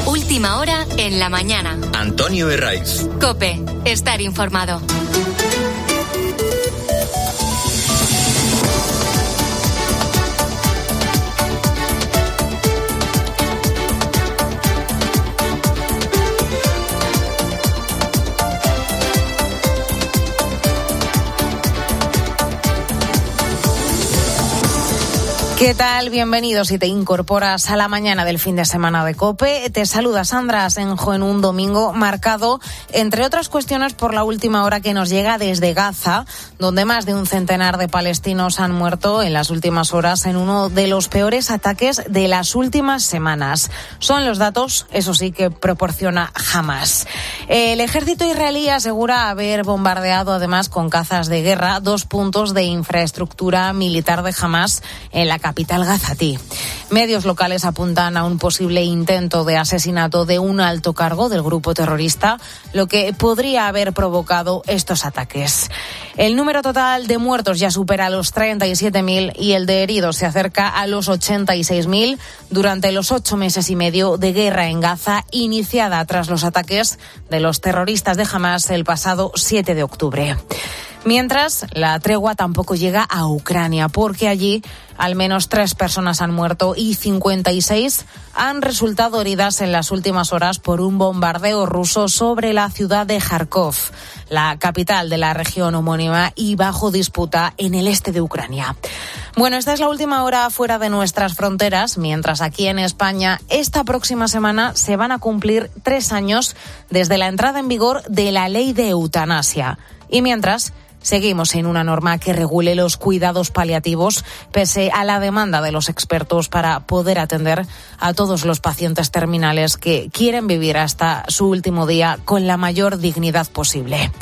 Última hora en la mañana. Antonio Herraiz. COPE. Estar informado. ¿Qué tal? Bienvenidos si te incorporas a la mañana del fin de semana de COPE. Te saluda Sandra Asenjo en un domingo marcado, entre otras cuestiones, por la última hora que nos llega desde Gaza, donde más de un centenar de palestinos han muerto en las últimas horas en uno de los peores ataques de las últimas semanas. Son los datos, eso sí, que proporciona Hamás. El ejército israelí asegura haber bombardeado, además, con cazas de guerra, 2 puntos de infraestructura militar de Hamás en la capital gazatí. Medios locales apuntan a un posible intento de asesinato de un alto cargo del grupo terrorista, lo que podría haber provocado estos ataques. El número total de muertos ya supera los 37.000 y el de heridos se acerca a los 86.000 durante los 8 meses y medio de guerra en Gaza, iniciada tras los ataques de los terroristas de Hamás el pasado 7 de octubre. Mientras, la tregua tampoco llega a Ucrania, porque allí al menos 3 personas han muerto y 56 han resultado heridas en las últimas horas por un bombardeo ruso sobre la ciudad de Kharkov, la capital de la región homónima y bajo disputa en el este de Ucrania. Bueno, esta es la última hora fuera de nuestras fronteras, mientras aquí en España esta próxima semana se van a cumplir 3 años desde la entrada en vigor de la ley de eutanasia. Y mientras, seguimos sin una norma que regule los cuidados paliativos, pese a la demanda de los expertos para poder atender a todos los pacientes terminales que quieren vivir hasta su último día con la mayor dignidad posible.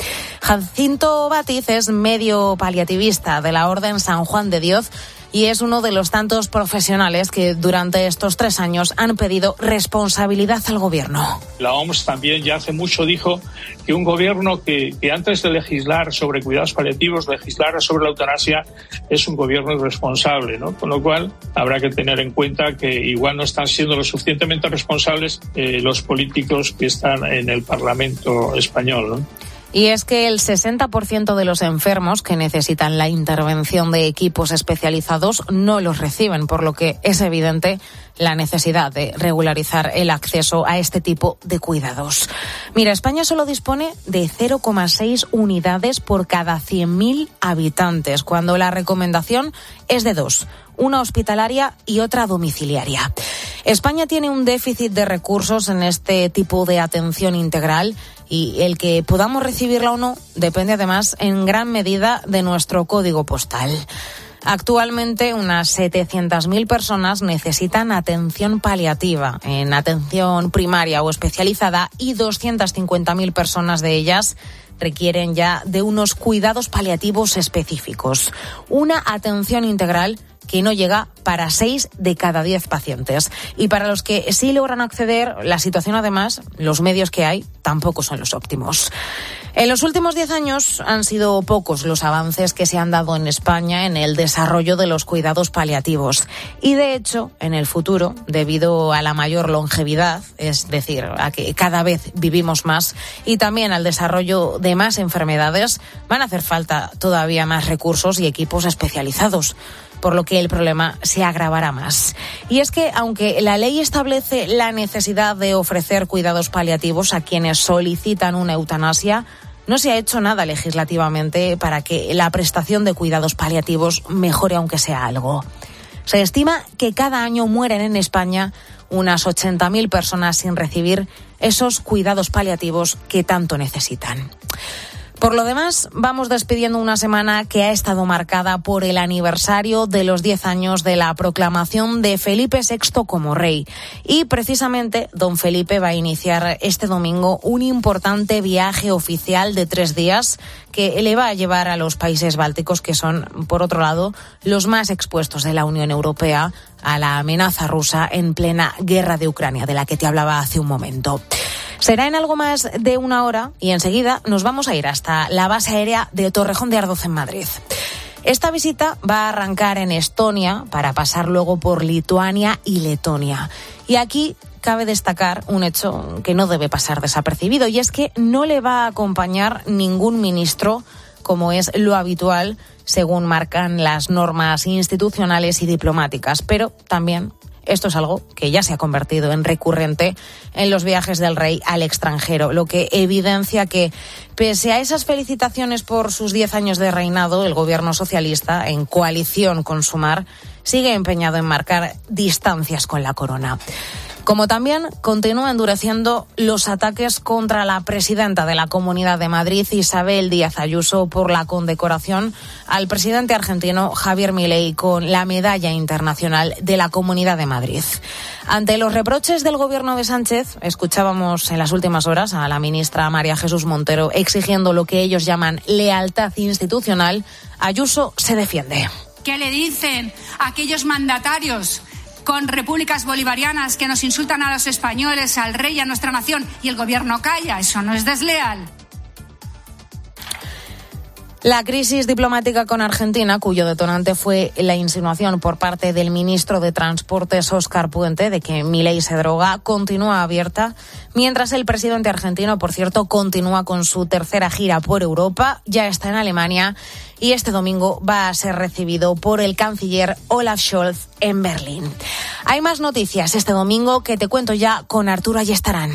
Jacinto Batiz es médico paliativista de la Orden San Juan de Dios y es uno de los tantos profesionales que durante estos 3 años han pedido responsabilidad al gobierno. La OMS también ya hace mucho dijo que un gobierno que antes de legislar sobre cuidados paliativos, legislara sobre la eutanasia, es un gobierno irresponsable, ¿no? Con lo cual habrá que tener en cuenta que igual no están siendo lo suficientemente responsables los políticos que están en el Parlamento español, ¿no? Y es que el 60% de los enfermos que necesitan la intervención de equipos especializados no los reciben, por lo que es evidente la necesidad de regularizar el acceso a este tipo de cuidados. Mira, España solo dispone de 0,6 unidades por cada 100.000 habitantes, cuando la recomendación es de 2, una hospitalaria y otra domiciliaria. España tiene un déficit de recursos en este tipo de atención integral y el que podamos recibirla o no depende además en gran medida de nuestro código postal. Actualmente unas 700.000 personas necesitan atención paliativa en atención primaria o especializada y 250.000 personas de ellas requieren ya de unos cuidados paliativos específicos. Una atención integral que no llega para 6 de cada 10 pacientes. Y para los que sí logran acceder, la situación además, los medios que hay, tampoco son los óptimos. En los últimos 10 años han sido pocos los avances que se han dado en España en el desarrollo de los cuidados paliativos. Y de hecho, en el futuro, debido a la mayor longevidad, es decir, a que cada vez vivimos más, y también al desarrollo de más enfermedades, van a hacer falta todavía más recursos y equipos especializados, por lo que el problema se agravará más. Y es que, aunque la ley establece la necesidad de ofrecer cuidados paliativos a quienes solicitan una eutanasia, no se ha hecho nada legislativamente para que la prestación de cuidados paliativos mejore, aunque sea algo. Se estima que cada año mueren en España unas 80.000 personas sin recibir esos cuidados paliativos que tanto necesitan. Por lo demás, vamos despidiendo una semana que ha estado marcada por el aniversario de los 10 años de la proclamación de Felipe VI como rey. Y precisamente don Felipe va a iniciar este domingo un importante viaje oficial de 3 días que le va a llevar a los países bálticos, que son, por otro lado, los más expuestos de la Unión Europea a la amenaza rusa en plena guerra de Ucrania, de la que te hablaba hace un momento. Será en algo más de 1 hora y enseguida nos vamos a ir hasta la base aérea de Torrejón de Ardoz en Madrid. Esta visita va a arrancar en Estonia para pasar luego por Lituania y Letonia. Y aquí cabe destacar un hecho que no debe pasar desapercibido, y es que no le va a acompañar ningún ministro, como es lo habitual, según marcan las normas institucionales y diplomáticas. Pero también esto es algo que ya se ha convertido en recurrente en los viajes del rey al extranjero, lo que evidencia que, pese a esas felicitaciones por sus 10 años de reinado, el gobierno socialista, en coalición con Sumar, sigue empeñado en marcar distancias con la corona. Como también continúa endureciendo los ataques contra la presidenta de la Comunidad de Madrid, Isabel Díaz Ayuso, por la condecoración al presidente argentino Javier Milei con la Medalla Internacional de la Comunidad de Madrid. Ante los reproches del gobierno de Sánchez, escuchábamos en las últimas horas a la ministra María Jesús Montero exigiendo lo que ellos llaman lealtad institucional. Ayuso se defiende. ¿Qué le dicen a aquellos mandatarios con repúblicas bolivarianas que nos insultan a los españoles, al rey, a nuestra nación, y el gobierno calla? Eso no es desleal. La crisis diplomática con Argentina, cuyo detonante fue la insinuación por parte del ministro de Transportes, Óscar Puente, de que Milei se droga, continúa abierta, mientras el presidente argentino, por cierto, continúa con su tercera gira por Europa, ya está en Alemania y este domingo va a ser recibido por el canciller Olaf Scholz en Berlín. Hay más noticias este domingo que te cuento ya con Arturo Ayestarán.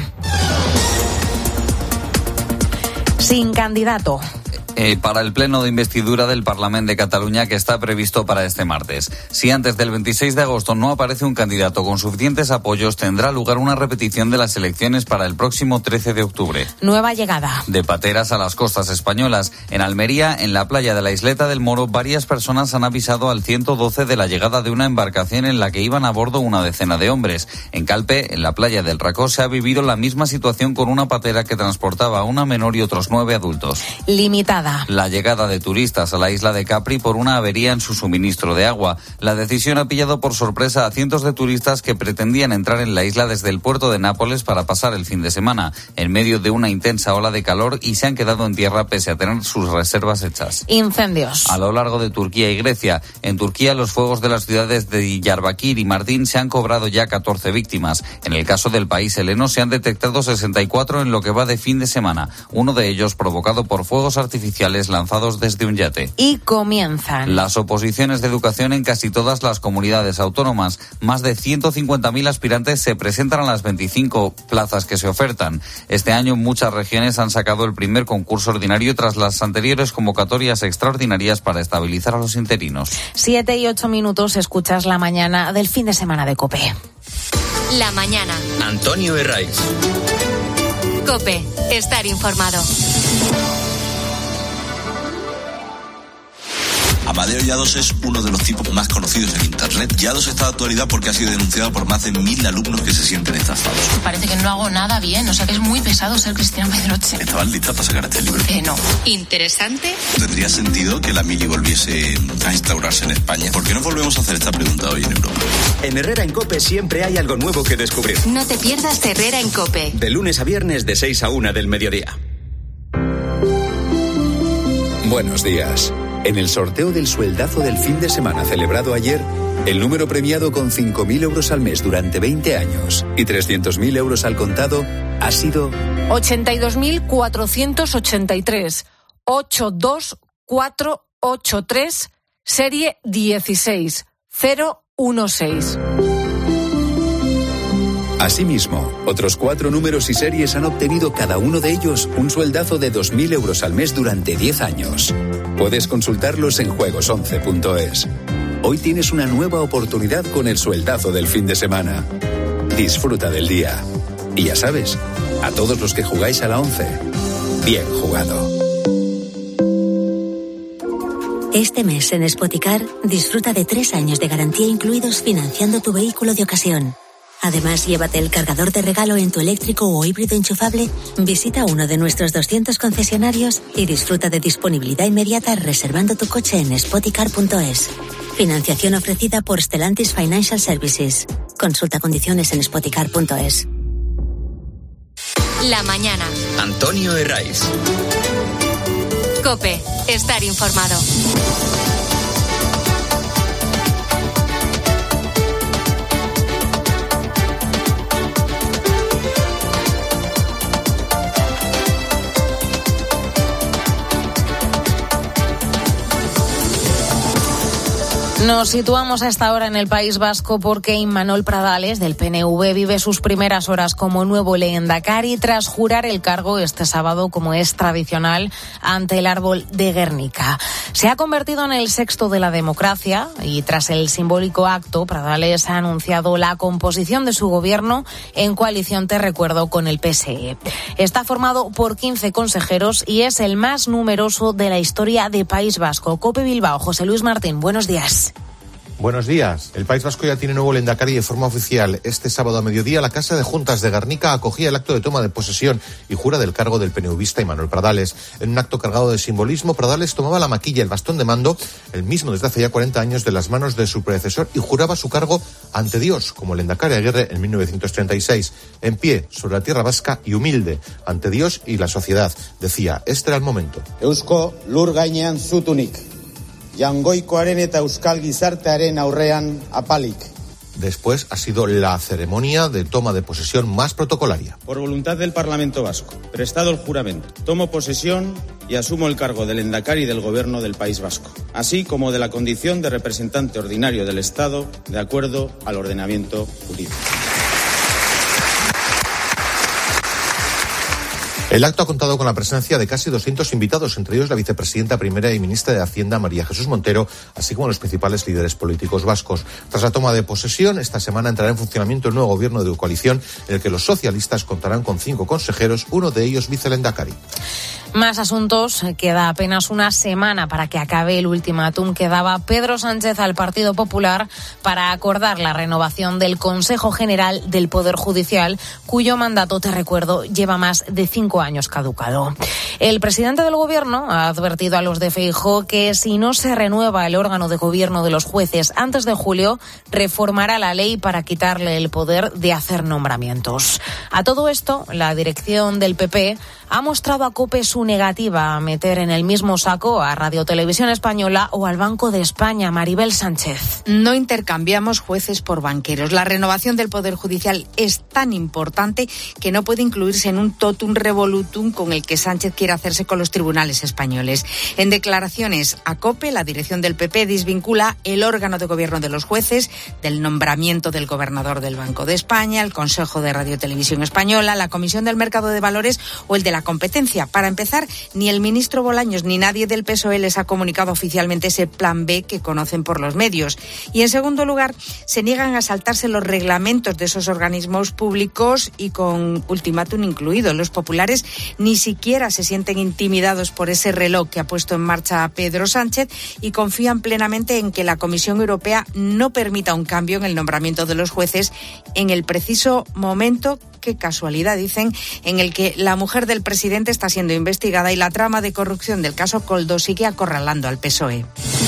Sin candidato. Para el pleno de investidura del Parlament de Cataluña, que está previsto para este martes. Si antes del 26 de agosto no aparece un candidato con suficientes apoyos, tendrá lugar una repetición de las elecciones para el próximo 13 de octubre. Nueva llegada. De Pateras a las costas españolas. En Almería, en la playa de la Isleta del Moro, varias personas han avisado al 112 de la llegada de una embarcación en la que iban a bordo una decena de hombres. En Calpe, en la playa del Racó, se ha vivido la misma situación con una patera que transportaba a una menor y otros 9 adultos. Limitada. La llegada de turistas a la isla de Capri por una avería en su suministro de agua. La decisión ha pillado por sorpresa a cientos de turistas que pretendían entrar en la isla desde el puerto de Nápoles para pasar el fin de semana, en medio de una intensa ola de calor, y se han quedado en tierra pese a tener sus reservas hechas. Incendios. A lo largo de Turquía y Grecia. En Turquía, los fuegos de las ciudades de Diyarbakir y Mardin se han cobrado ya 14 víctimas. En el caso del país heleno se han detectado 64 en lo que va de fin de semana, uno de ellos provocado por fuegos artificiales lanzados desde un yate. Y comienzan las oposiciones de educación en casi todas las comunidades autónomas. Más de 150.000 aspirantes se presentan a las 25 plazas que se ofertan. Este año muchas regiones han sacado el primer concurso ordinario tras las anteriores convocatorias extraordinarias para estabilizar a los interinos. 7 y 8 minutos, escuchas la mañana del fin de semana de COPE. La mañana. Antonio Herraiz. COPE, estar informado. Amadeo Llados es uno de los tipos más conocidos en Internet. Llados está de actualidad porque ha sido denunciado por más de 1.000 alumnos que se sienten estafados. Parece que no hago nada bien, o sea que es muy pesado ser Cristian Pedroche. ¿Estabas lista para sacar este libro? No. ¿Interesante? ¿Tendría sentido que la mili volviese a instaurarse en España? ¿Por qué no volvemos a hacer esta pregunta hoy en Europa? En Herrera en COPE siempre hay algo nuevo que descubrir. No te pierdas Herrera en COPE. De lunes a viernes de 6 a 1 del mediodía. Buenos días. En el sorteo del sueldazo del fin de semana celebrado ayer, el número premiado con 5.000 euros al mes durante 20 años y 300.000 euros al contado ha sido 82.483, 82483, serie 16016. Asimismo, otros 4 números y series han obtenido cada uno de ellos un sueldazo de 2.000 euros al mes durante 10 años. Puedes consultarlos en juegos11.es. Hoy tienes una nueva oportunidad con el sueldazo del fin de semana. Disfruta del día. Y ya sabes, a todos los que jugáis a la 11, bien jugado. Este mes en Spoticar disfruta de 3 años de garantía incluidos financiando tu vehículo de ocasión. Además, llévate el cargador de regalo en tu eléctrico o híbrido enchufable, visita uno de nuestros 200 concesionarios y disfruta de disponibilidad inmediata reservando tu coche en spoticar.es. Financiación ofrecida por Stellantis Financial Services. Consulta condiciones en spoticar.es. La mañana. Antonio Herraiz. COPE, estar informado. Nos situamos a esta hora en el País Vasco porque Imanol Pradales, del PNV, vive sus primeras horas como nuevo lehendakari tras jurar el cargo este sábado, como es tradicional, ante el árbol de Guernica. Se ha convertido en el sexto de la democracia y tras el simbólico acto, Pradales ha anunciado la composición de su gobierno en coalición, te recuerdo, con el PSE. Está formado por 15 consejeros y es el más numeroso de la historia de País Vasco. COPE Bilbao, José Luis Martín, buenos días. Buenos días. El País Vasco ya tiene nuevo lehendakari de forma oficial. Este sábado a mediodía, la Casa de Juntas de Guernica acogía el acto de toma de posesión y jura del cargo del PNVista Imanol Pradales. En un acto cargado de simbolismo, Pradales tomaba la maquilla y el bastón de mando, el mismo desde hace ya 40 años, de las manos de su predecesor y juraba su cargo ante Dios, como lehendakari Aguirre en 1936. En pie, sobre la tierra vasca y humilde, ante Dios y la sociedad. Decía, este era el momento. Eusko lur gainean zutunik. Jangoikoaren eta euskal gizartearen aurrean apalik. Después ha sido la ceremonia de toma de posesión más protocolaria. Por voluntad del Parlamento Vasco, prestado el juramento, tomo posesión y asumo el cargo de lehendakari del Gobierno del País Vasco, así como de la condición de representante ordinario del Estado, de acuerdo al ordenamiento jurídico. El acto ha contado con la presencia de casi 200 invitados, entre ellos la vicepresidenta primera y ministra de Hacienda, María Jesús Montero, así como los principales líderes políticos vascos. Tras la toma de posesión, esta semana entrará en funcionamiento el nuevo gobierno de coalición, en el que los socialistas contarán con 5 consejeros, uno de ellos vicelehendakari. Más asuntos. Queda apenas una semana para que acabe el ultimátum que daba Pedro Sánchez al Partido Popular para acordar la renovación del Consejo General del Poder Judicial, cuyo mandato, te recuerdo, lleva más de 5 años caducado. El presidente del Gobierno ha advertido a los de Feijóo que si no se renueva el órgano de gobierno de los jueces antes de julio, reformará la ley para quitarle el poder de hacer nombramientos. A todo esto, la dirección del PP ha mostrado a COPE su negativa a meter en el mismo saco a Radio Televisión Española o al Banco de España. Maribel Sánchez. No intercambiamos jueces por banqueros. La renovación del Poder Judicial es tan importante que no puede incluirse en un totum revolutum con el que Sánchez quiere hacerse con los tribunales españoles. En declaraciones a COPE, la dirección del PP desvincula el órgano de gobierno de los jueces del nombramiento del gobernador del Banco de España, el Consejo de Radio Televisión Española, la Comisión del Mercado de Valores o el de la Competencia. Para empezar, ni el ministro Bolaños ni nadie del PSOE les ha comunicado oficialmente ese plan B que conocen por los medios. Y en segundo lugar, se niegan a saltarse los reglamentos de esos organismos públicos y con ultimátum incluido. Los populares ni siquiera se sienten intimidados por ese reloj que ha puesto en marcha Pedro Sánchez y confían plenamente en que la Comisión Europea no permita un cambio en el nombramiento de los jueces en el preciso momento, qué casualidad, dicen, en el que la mujer del presidente está siendo investigada y la trama de corrupción del caso Koldo sigue acorralando al PSOE.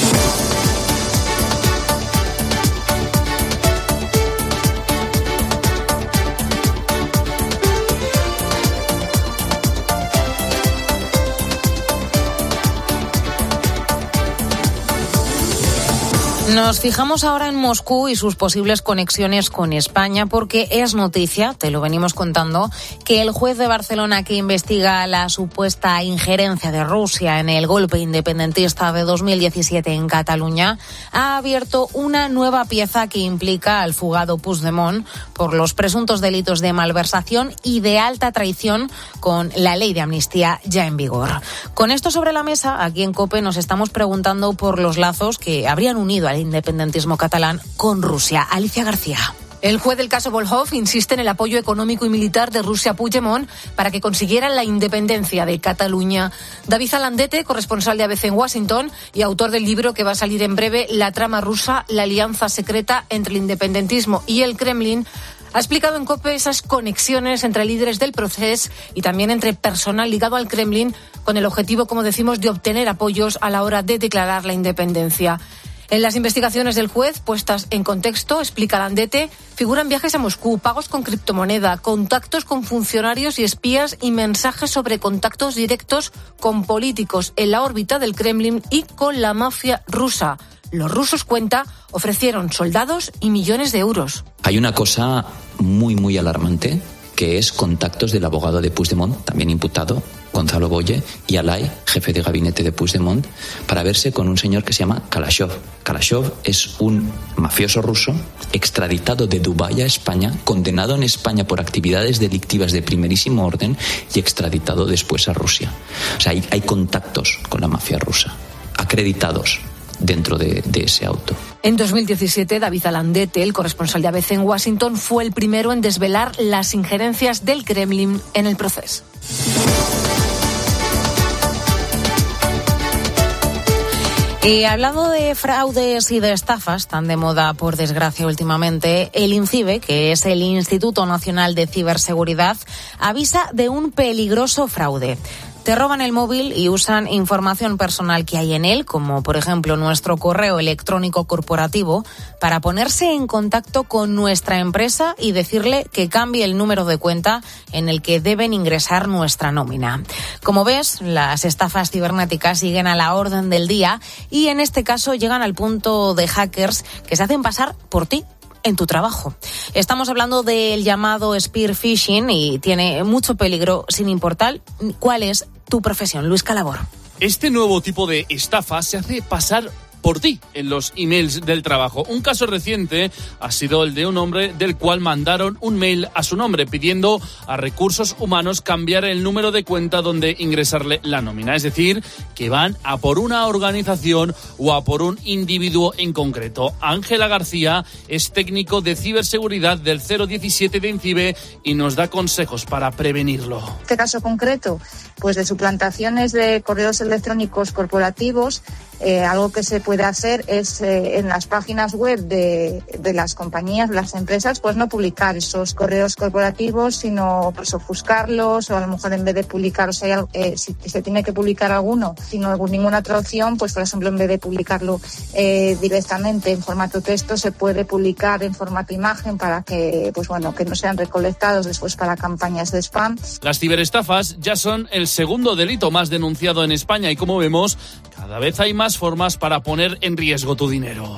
Nos fijamos ahora en Moscú y sus posibles conexiones con España porque es noticia, te lo venimos contando, que el juez de Barcelona que investiga la supuesta injerencia de Rusia en el golpe independentista de 2017 en Cataluña ha abierto una nueva pieza que implica al fugado Puigdemont por los presuntos delitos de malversación y de alta traición con la ley de amnistía ya en vigor. Con esto sobre la mesa, aquí en COPE nos estamos preguntando por los lazos que habrían unido al independentismo catalán con Rusia. Alicia García. El juez del caso Volhov insiste en el apoyo económico y militar de Rusia a Puigdemont para que consiguieran la independencia de Cataluña. David Zalandete, corresponsal de ABC en Washington y autor del libro que va a salir en breve, La trama rusa, la alianza secreta entre el independentismo y el Kremlin, ha explicado en COPE esas conexiones entre líderes del proceso y también entre personal ligado al Kremlin con el objetivo, como decimos, de obtener apoyos a la hora de declarar la independencia. En las investigaciones del juez, puestas en contexto, explica Landete, figuran viajes a Moscú, pagos con criptomoneda, contactos con funcionarios y espías y mensajes sobre contactos directos con políticos en la órbita del Kremlin y con la mafia rusa. Los rusos, cuenta, ofrecieron soldados y millones de euros. Hay una cosa muy, muy alarmante, que es contactos del abogado de Puigdemont, también imputado, Gonzalo Boye, y Alay, jefe de gabinete de Puigdemont, para verse con un señor que se llama Kalashov. Kalashov es un mafioso ruso extraditado de Dubái a España, condenado en España por actividades delictivas de primerísimo orden y extraditado después a Rusia. O sea, hay contactos con la mafia rusa, acreditados dentro de ese auto. En 2017, David Alandete, el corresponsal de ABC en Washington, fue el primero en desvelar las injerencias del Kremlin en el proceso. Y hablando de fraudes y de estafas, tan de moda por desgracia últimamente, el INCIBE, que es el Instituto Nacional de Ciberseguridad, avisa de un peligroso fraude. Te roban el móvil y usan información personal que hay en él, como por ejemplo nuestro correo electrónico corporativo, para ponerse en contacto con nuestra empresa y decirle que cambie el número de cuenta en el que deben ingresar nuestra nómina. Como ves, las estafas cibernéticas siguen a la orden del día y en este caso llegan al punto de hackers que se hacen pasar por ti en tu trabajo. Estamos hablando del llamado spear phishing y tiene mucho peligro sin importar cuál es tu profesión. Luis Calabor. Este nuevo tipo de estafa se hace pasar por ti en los emails del trabajo. Un caso reciente ha sido el de un hombre del cual mandaron un mail a su nombre pidiendo a Recursos Humanos cambiar el número de cuenta donde ingresarle la nómina. Es decir, que van a por una organización o a por un individuo en concreto. Ángela García es técnico de ciberseguridad del 017 de INCIBE y nos da consejos para prevenirlo. Este caso concreto, pues de suplantaciones de correos electrónicos corporativos, algo que se puede hacer es en las páginas web de las compañías, de las empresas, pues no publicar esos correos corporativos, sino pues ofuscarlos, o a lo mejor en vez de publicar, o sea, si se tiene que publicar alguno, si no hay ninguna otra opción, pues por ejemplo en vez de publicarlo directamente en formato texto, se puede publicar en formato imagen para que, pues bueno, que no sean recolectados después para campañas de spam. Las ciberestafas ya son el segundo delito más denunciado en España y como vemos, cada vez hay más formas para poner en riesgo tu dinero.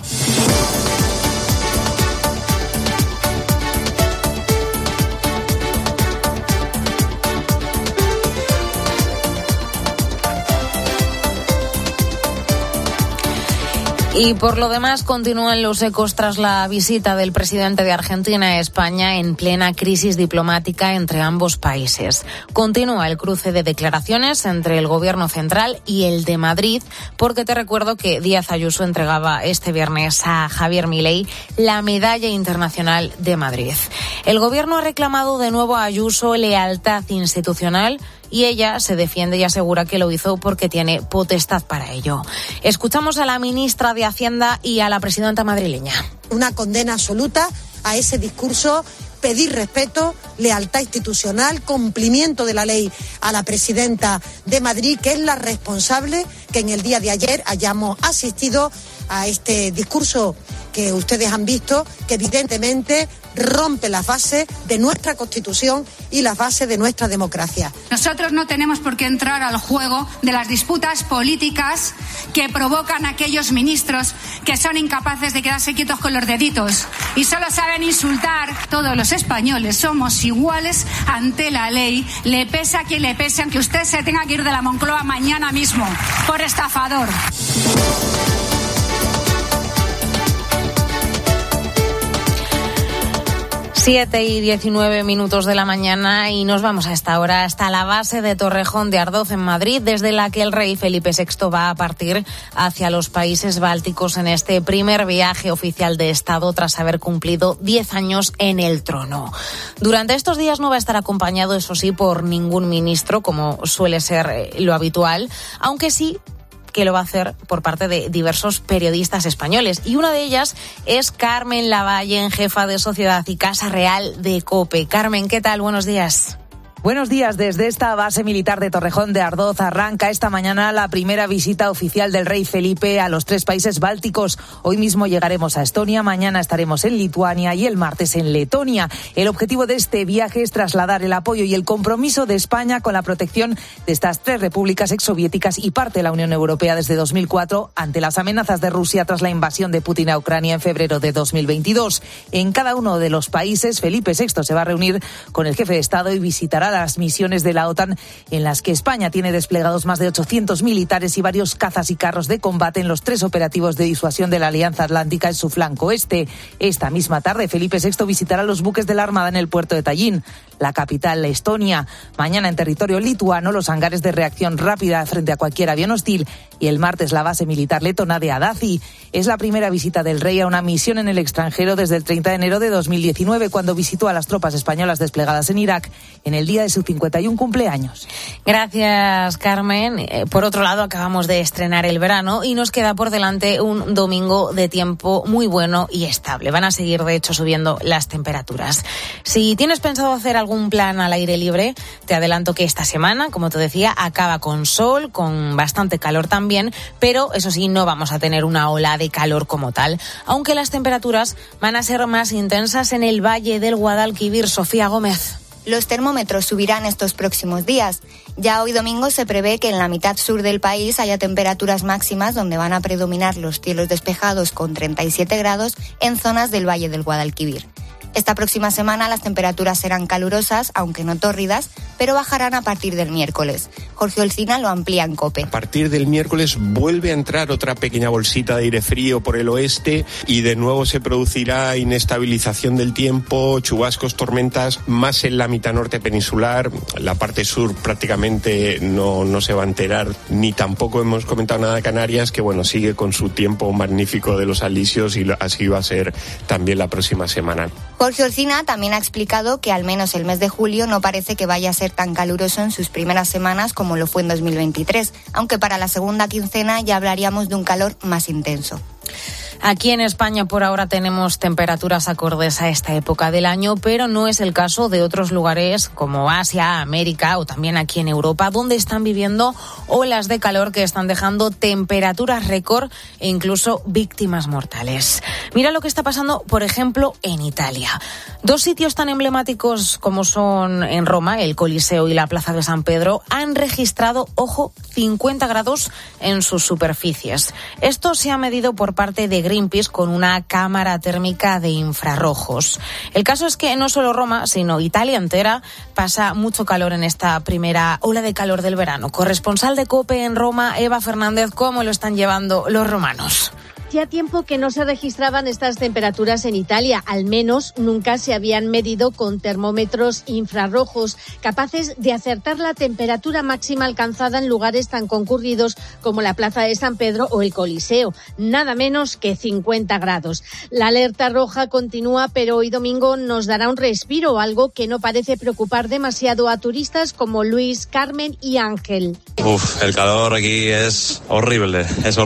Y por lo demás continúan los ecos tras la visita del presidente de Argentina a España en plena crisis diplomática entre ambos países. Continúa el cruce de declaraciones entre el gobierno central y el de Madrid, porque te recuerdo que Díaz Ayuso entregaba este viernes a Javier Milei la Medalla Internacional de Madrid. El gobierno ha reclamado de nuevo a Ayuso lealtad institucional y ella se defiende y asegura que lo hizo porque tiene potestad para ello. Escuchamos a la ministra de Hacienda y a la presidenta madrileña. Una condena absoluta a ese discurso, pedir respeto, lealtad institucional, cumplimiento de la ley a la presidenta de Madrid, que es la responsable que en el día de ayer hayamos asistido a este discurso que ustedes han visto, que evidentemente rompe las bases de nuestra Constitución y las bases de nuestra democracia. Nosotros no tenemos por qué entrar al juego de las disputas políticas que provocan aquellos ministros que son incapaces de quedarse quietos con los deditos y solo saben insultar. Todos los españoles somos iguales ante la ley, le pese a quien le pese, aunque usted se tenga que ir de la Moncloa mañana mismo por estafador. 7:19 de la mañana y nos vamos a esta hora hasta la base de Torrejón de Ardoz en Madrid, desde la que el rey Felipe VI va a partir hacia los países bálticos en este primer viaje oficial de Estado tras haber cumplido 10 años en el trono. Durante estos días no va a estar acompañado, eso sí, por ningún ministro, como suele ser lo habitual, aunque sí que lo va a hacer por parte de diversos periodistas españoles. Y una de ellas es Carmen Lavalle, jefa de Sociedad y Casa Real de COPE. Carmen, ¿qué tal? Buenos días. Buenos días. Desde esta base militar de Torrejón de Ardoz arranca esta mañana la primera visita oficial del rey Felipe a los 3 países bálticos. Hoy mismo llegaremos a Estonia, mañana estaremos en Lituania y el martes en Letonia. El objetivo de este viaje es trasladar el apoyo y el compromiso de España con la protección de estas 3 repúblicas exsoviéticas y parte de la Unión Europea desde 2004 ante las amenazas de Rusia tras la invasión de Putin a Ucrania en febrero de 2022. En cada uno de los países, Felipe VI se va a reunir con el jefe de Estado y visitará las misiones de la OTAN en las que España tiene desplegados más de 800 militares y varios cazas y carros de combate en los 3 operativos de disuasión de la Alianza Atlántica en su flanco este. Esta misma tarde, Felipe VI visitará los buques de la Armada en el puerto de Tallinn, la capital de Estonia. Mañana en territorio lituano, los hangares de reacción rápida frente a cualquier avión hostil y el martes la base militar letona de Adazi. Es la primera visita del rey a una misión en el extranjero desde el 30 de enero de 2019, cuando visitó a las tropas españolas desplegadas en Irak en el día de su 51 cumpleaños. Gracias, Carmen. Por otro lado, acabamos de estrenar el verano y nos queda por delante un domingo de tiempo muy bueno y estable. Van a seguir, de hecho, subiendo las temperaturas. Si tienes pensado hacer algún plan al aire libre, te adelanto que esta semana, como te decía, acaba con sol, con bastante calor también, pero eso sí, no vamos a tener una ola de calor como tal, aunque las temperaturas van a ser más intensas en el Valle del Guadalquivir. Sofía Gómez. Los termómetros subirán estos próximos días. Ya hoy domingo se prevé que en la mitad sur del país haya temperaturas máximas donde van a predominar los cielos despejados con 37 grados en zonas del Valle del Guadalquivir. Esta próxima semana las temperaturas serán calurosas, aunque no tórridas, pero bajarán a partir del miércoles. Jorge Olcina lo amplía en COPE. A partir del miércoles vuelve a entrar otra pequeña bolsita de aire frío por el oeste y de nuevo se producirá inestabilización del tiempo, chubascos, tormentas, más en la mitad norte peninsular. La parte sur prácticamente no se va a enterar, ni tampoco hemos comentado nada de Canarias, que bueno, sigue con su tiempo magnífico de los alisios y así va a ser también la próxima semana. Jorge Olcina también ha explicado que al menos el mes de julio no parece que vaya a ser tan caluroso en sus primeras semanas como lo fue en 2023, aunque para la segunda quincena ya hablaríamos de un calor más intenso. Aquí en España por ahora tenemos temperaturas acordes a esta época del año, pero no es el caso de otros lugares como Asia, América o también aquí en Europa, donde están viviendo olas de calor que están dejando temperaturas récord e incluso víctimas mortales. Mira lo que está pasando, por ejemplo, en Italia. 2 sitios tan emblemáticos como son en Roma, el Coliseo y la Plaza de San Pedro, han registrado, ojo, 50 grados en sus superficies. Esto se ha medido por parte de Greenpeace con una cámara térmica de infrarrojos. El caso es que no solo Roma, sino Italia entera pasa mucho calor en esta primera ola de calor del verano. Corresponsal de COPE en Roma, Eva Fernández, ¿cómo lo están llevando los romanos? Hacía tiempo que no se registraban estas temperaturas en Italia, al menos nunca se habían medido con termómetros infrarrojos capaces de acertar la temperatura máxima alcanzada en lugares tan concurridos como la Plaza de San Pedro o el Coliseo, nada menos que 50 grados. La alerta roja continúa, pero hoy domingo nos dará un respiro, algo que no parece preocupar demasiado a turistas como Luis, Carmen y Ángel. El calor aquí es horrible,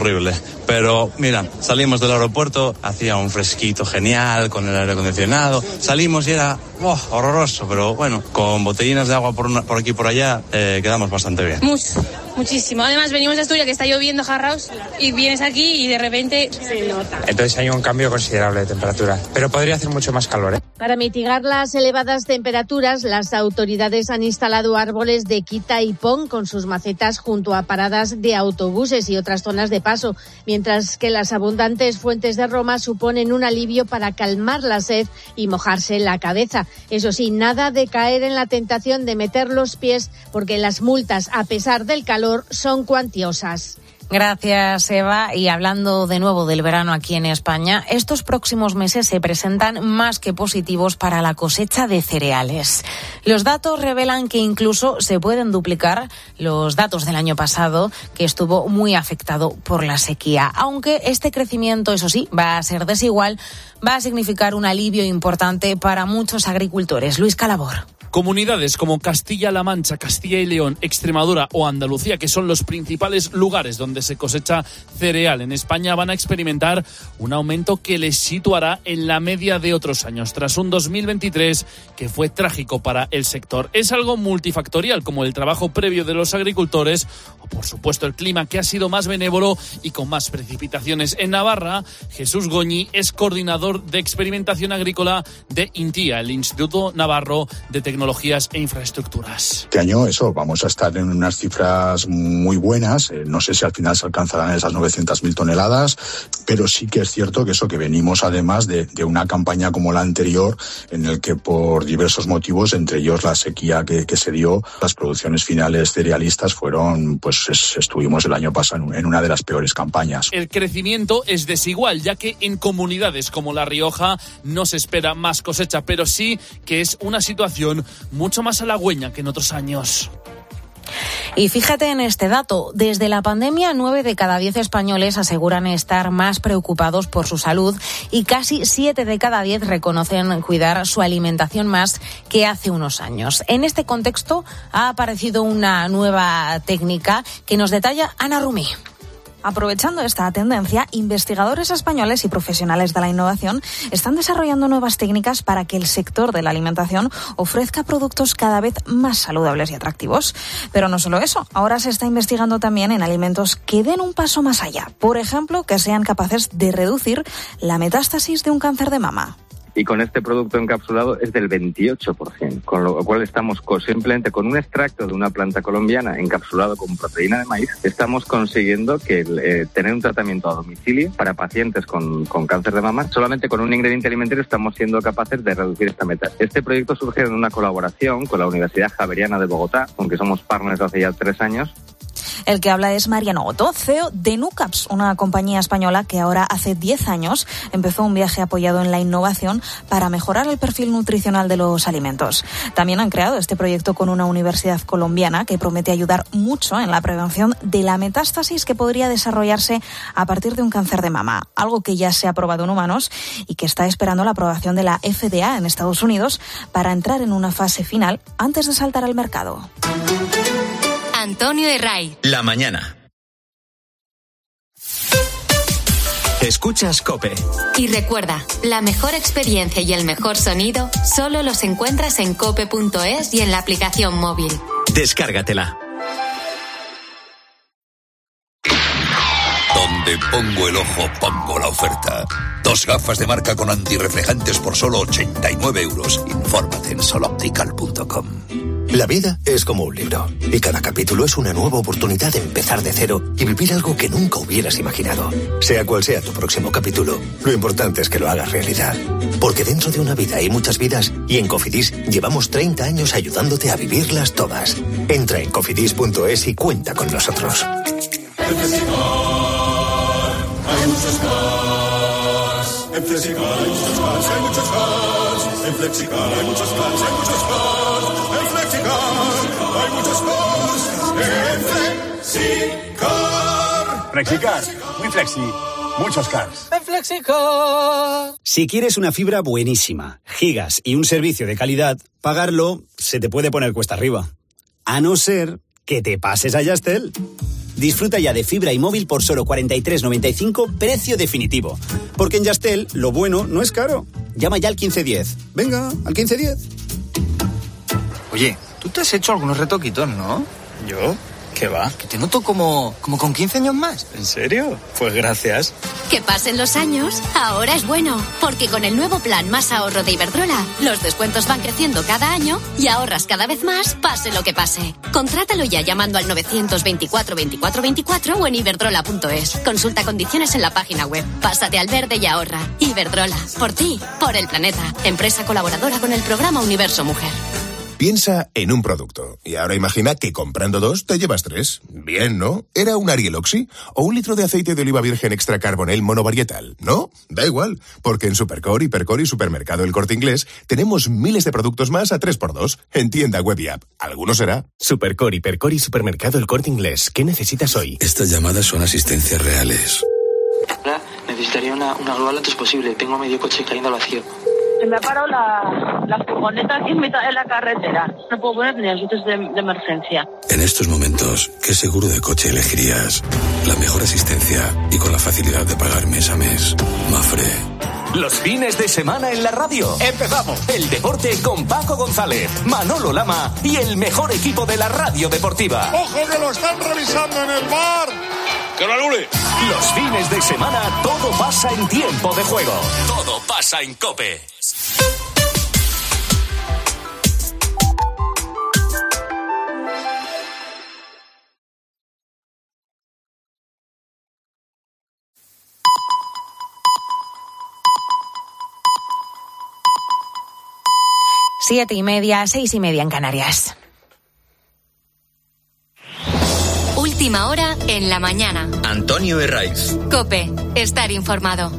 pero mira, salimos del aeropuerto, hacía un fresquito genial con el aire acondicionado, salimos y era horroroso, pero bueno, con botellinas de agua por aquí y por allá quedamos bastante bien. Muchísimo, además venimos de Asturias que está lloviendo jarraos y vienes aquí y de repente se nota. Entonces hay un cambio considerable de temperatura, pero podría hacer mucho más calor, ¿eh? Para mitigar las elevadas temperaturas, las autoridades han instalado árboles de quita y pon con sus macetas junto a paradas de autobuses y otras zonas de paso, mientras que las abundantes fuentes de Roma suponen un alivio para calmar la sed y mojarse la cabeza. Eso sí, nada de caer en la tentación de meter los pies, porque las multas, a pesar del calor, son cuantiosas. Gracias, Eva. Y hablando de nuevo del verano aquí en España, estos próximos meses se presentan más que positivos para la cosecha de cereales. Los datos revelan que incluso se pueden duplicar los datos del año pasado, que estuvo muy afectado por la sequía. Aunque este crecimiento, eso sí, va a ser desigual, va a significar un alivio importante para muchos agricultores. Luis Calabor. Comunidades como Castilla-La Mancha, Castilla y León, Extremadura o Andalucía, que son los principales lugares donde se cosecha cereal en España, van a experimentar un aumento que les situará en la media de otros años, tras un 2023 que fue trágico para el sector. Es algo multifactorial, como el trabajo previo de los agricultores o, por supuesto, el clima, que ha sido más benévolo y con más precipitaciones. En Navarra, Jesús Goñi es coordinador de experimentación agrícola de INTIA, el Instituto Navarro de Tecnologías e Infraestructuras. Este año vamos a estar en unas cifras muy buenas. No sé si al final se alcanzarán esas 900.000 toneladas, pero sí que es cierto que venimos además de una campaña como la anterior, en el que por diversos motivos, entre ellos la sequía que se dio, las producciones finales cerealistas estuvimos el año pasado en una de las peores campañas. El crecimiento es desigual, ya que en comunidades como La Rioja no se espera más cosecha, pero sí que es una situación mucho más halagüeña que en otros años. Y fíjate en este dato, desde la pandemia 9 de cada 10 españoles aseguran estar más preocupados por su salud y casi 7 de cada 10 reconocen cuidar su alimentación más que hace unos años. En este contexto ha aparecido una nueva técnica que nos detalla Ana Rumí. Aprovechando esta tendencia, investigadores españoles y profesionales de la innovación están desarrollando nuevas técnicas para que el sector de la alimentación ofrezca productos cada vez más saludables y atractivos. Pero no solo eso, ahora se está investigando también en alimentos que den un paso más allá. Por ejemplo, que sean capaces de reducir la metástasis de un cáncer de mama. Y con este producto encapsulado es del 28%, con lo cual estamos simplemente con un extracto de una planta colombiana encapsulado con proteína de maíz, estamos consiguiendo que tener un tratamiento a domicilio para pacientes con cáncer de mama, solamente con un ingrediente alimentario estamos siendo capaces de reducir esta meta. Este proyecto surge en una colaboración con la Universidad Javeriana de Bogotá, con que somos partners hace ya 3 años. El que habla es Mariano Otto, CEO de Nucaps, una compañía española que ahora hace 10 años empezó un viaje apoyado en la innovación para mejorar el perfil nutricional de los alimentos. También han creado este proyecto con una universidad colombiana que promete ayudar mucho en la prevención de la metástasis que podría desarrollarse a partir de un cáncer de mama, algo que ya se ha probado en humanos y que está esperando la aprobación de la FDA en Estados Unidos para entrar en una fase final antes de saltar al mercado. Antonio Herray. La mañana. Escuchas COPE. Y recuerda, la mejor experiencia y el mejor sonido solo los encuentras en cope.es y en la aplicación móvil. Descárgatela. Donde pongo el ojo, pongo la oferta. 2 gafas de marca con antirreflejantes por solo 89 euros. Infórmate en soloptical.com. La vida es como un libro, y cada capítulo es una nueva oportunidad de empezar de cero y vivir algo que nunca hubieras imaginado. Sea cual sea tu próximo capítulo, lo importante es que lo hagas realidad. Porque dentro de una vida hay muchas vidas, y en Cofidis llevamos 30 años ayudándote a vivirlas todas. Entra en cofidis.es y cuenta con nosotros. En Flexicar hay muchos cars, hay muchos cars. En Flexicar hay muchos cars, hay muchos cars. En Flexicar hay muchos cars. En Flexicar. Flexicar, muy flexi, muchos cars. En Flexicar. Si quieres una fibra buenísima, gigas y un servicio de calidad, pagarlo se te puede poner cuesta arriba. A no ser que te pases a Yastel. Disfruta ya de fibra y móvil por solo 43,95, precio definitivo. Porque en Yastel, lo bueno no es caro. Llama ya al 1510. Venga, al 1510. Oye, tú te has hecho algunos retoquitos, ¿no? ¿Yo? ¿Qué va? Que te noto como con 15 años más. ¿En serio? Pues gracias. Que pasen los años, ahora es bueno, porque con el nuevo plan Más Ahorro de Iberdrola, los descuentos van creciendo cada año y ahorras cada vez más, pase lo que pase. Contrátalo ya llamando al 924 24 24 o en iberdrola.es. Consulta condiciones en la página web. Pásate al verde y ahorra. Iberdrola, por ti, por el planeta. Empresa colaboradora con el programa Universo Mujer. Piensa en un producto y ahora imagina que comprando 2 te llevas 3. Bien, ¿no? ¿Era un Ariel Oxy o un litro de aceite de oliva virgen extra carbonel monovarietal? ¿No? Da igual, porque en Supercore, Hipercore y Supermercado El Corte Inglés tenemos miles de productos más a 3x2 en tienda web y app. ¿Alguno será? Supercore, Hipercore y Supermercado El Corte Inglés. ¿Qué necesitas hoy? Estas llamadas son asistencias reales. Hola, necesitaría una grúa lo antes posible. Tengo medio coche cayendo al vacío. Se me ha parado la furgoneta aquí en mitad de la carretera. No puedo poner ni las luces de emergencia. En estos momentos, ¿qué seguro de coche elegirías? La mejor asistencia y con la facilidad de pagar mes a mes. Mafre. Los fines de semana en la radio. Empezamos. El deporte con Paco González, Manolo Lama y el mejor equipo de la radio deportiva. ¡Ojo que lo están revisando en el bar! ¡Que lo anule! Los fines de semana todo pasa en Tiempo de Juego. Todo pasa en COPE. Siete y media, 6:30 en Canarias. Última hora en la mañana. Antonio Herraiz. COPE. Estar informado.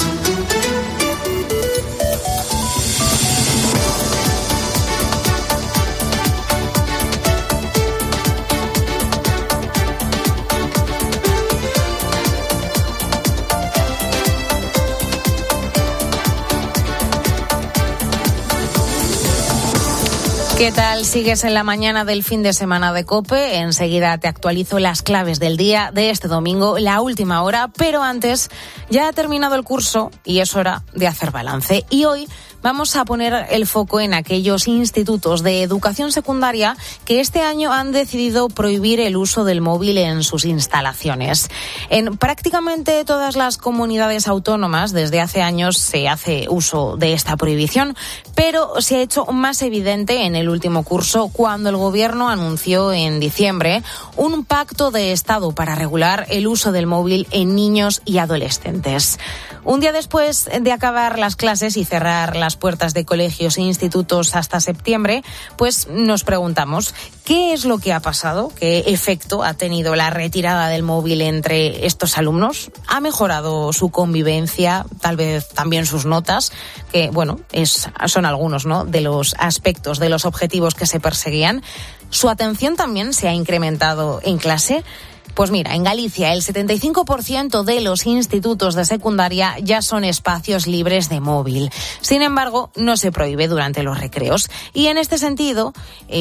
¿Qué tal? Sigues en la mañana del fin de semana de COPE. Enseguida te actualizo las claves del día de este domingo, la última hora, pero antes ya ha terminado el curso y es hora de hacer balance. Y hoy vamos a poner el foco en aquellos institutos de educación secundaria que este año han decidido prohibir el uso del móvil en sus instalaciones. En prácticamente todas las comunidades autónomas desde hace años se hace uso de esta prohibición, pero se ha hecho más evidente en el último curso cuando el Gobierno anunció en diciembre un pacto de Estado para regular el uso del móvil en niños y adolescentes. Un día después de acabar las clases y cerrar las puertas de colegios e institutos hasta septiembre, pues nos preguntamos ¿qué es lo que ha pasado? ¿Qué efecto ha tenido la retirada del móvil entre estos alumnos? ¿Ha mejorado su convivencia? Tal vez también sus notas, que bueno, son algunos, ¿no?, de los aspectos, de los objetivos que se perseguían. ¿Su atención también se ha incrementado en clase? Pues mira, en Galicia el 75% de los institutos de secundaria ya son espacios libres de móvil. Sin embargo, no se prohíbe durante los recreos. Y en este sentido,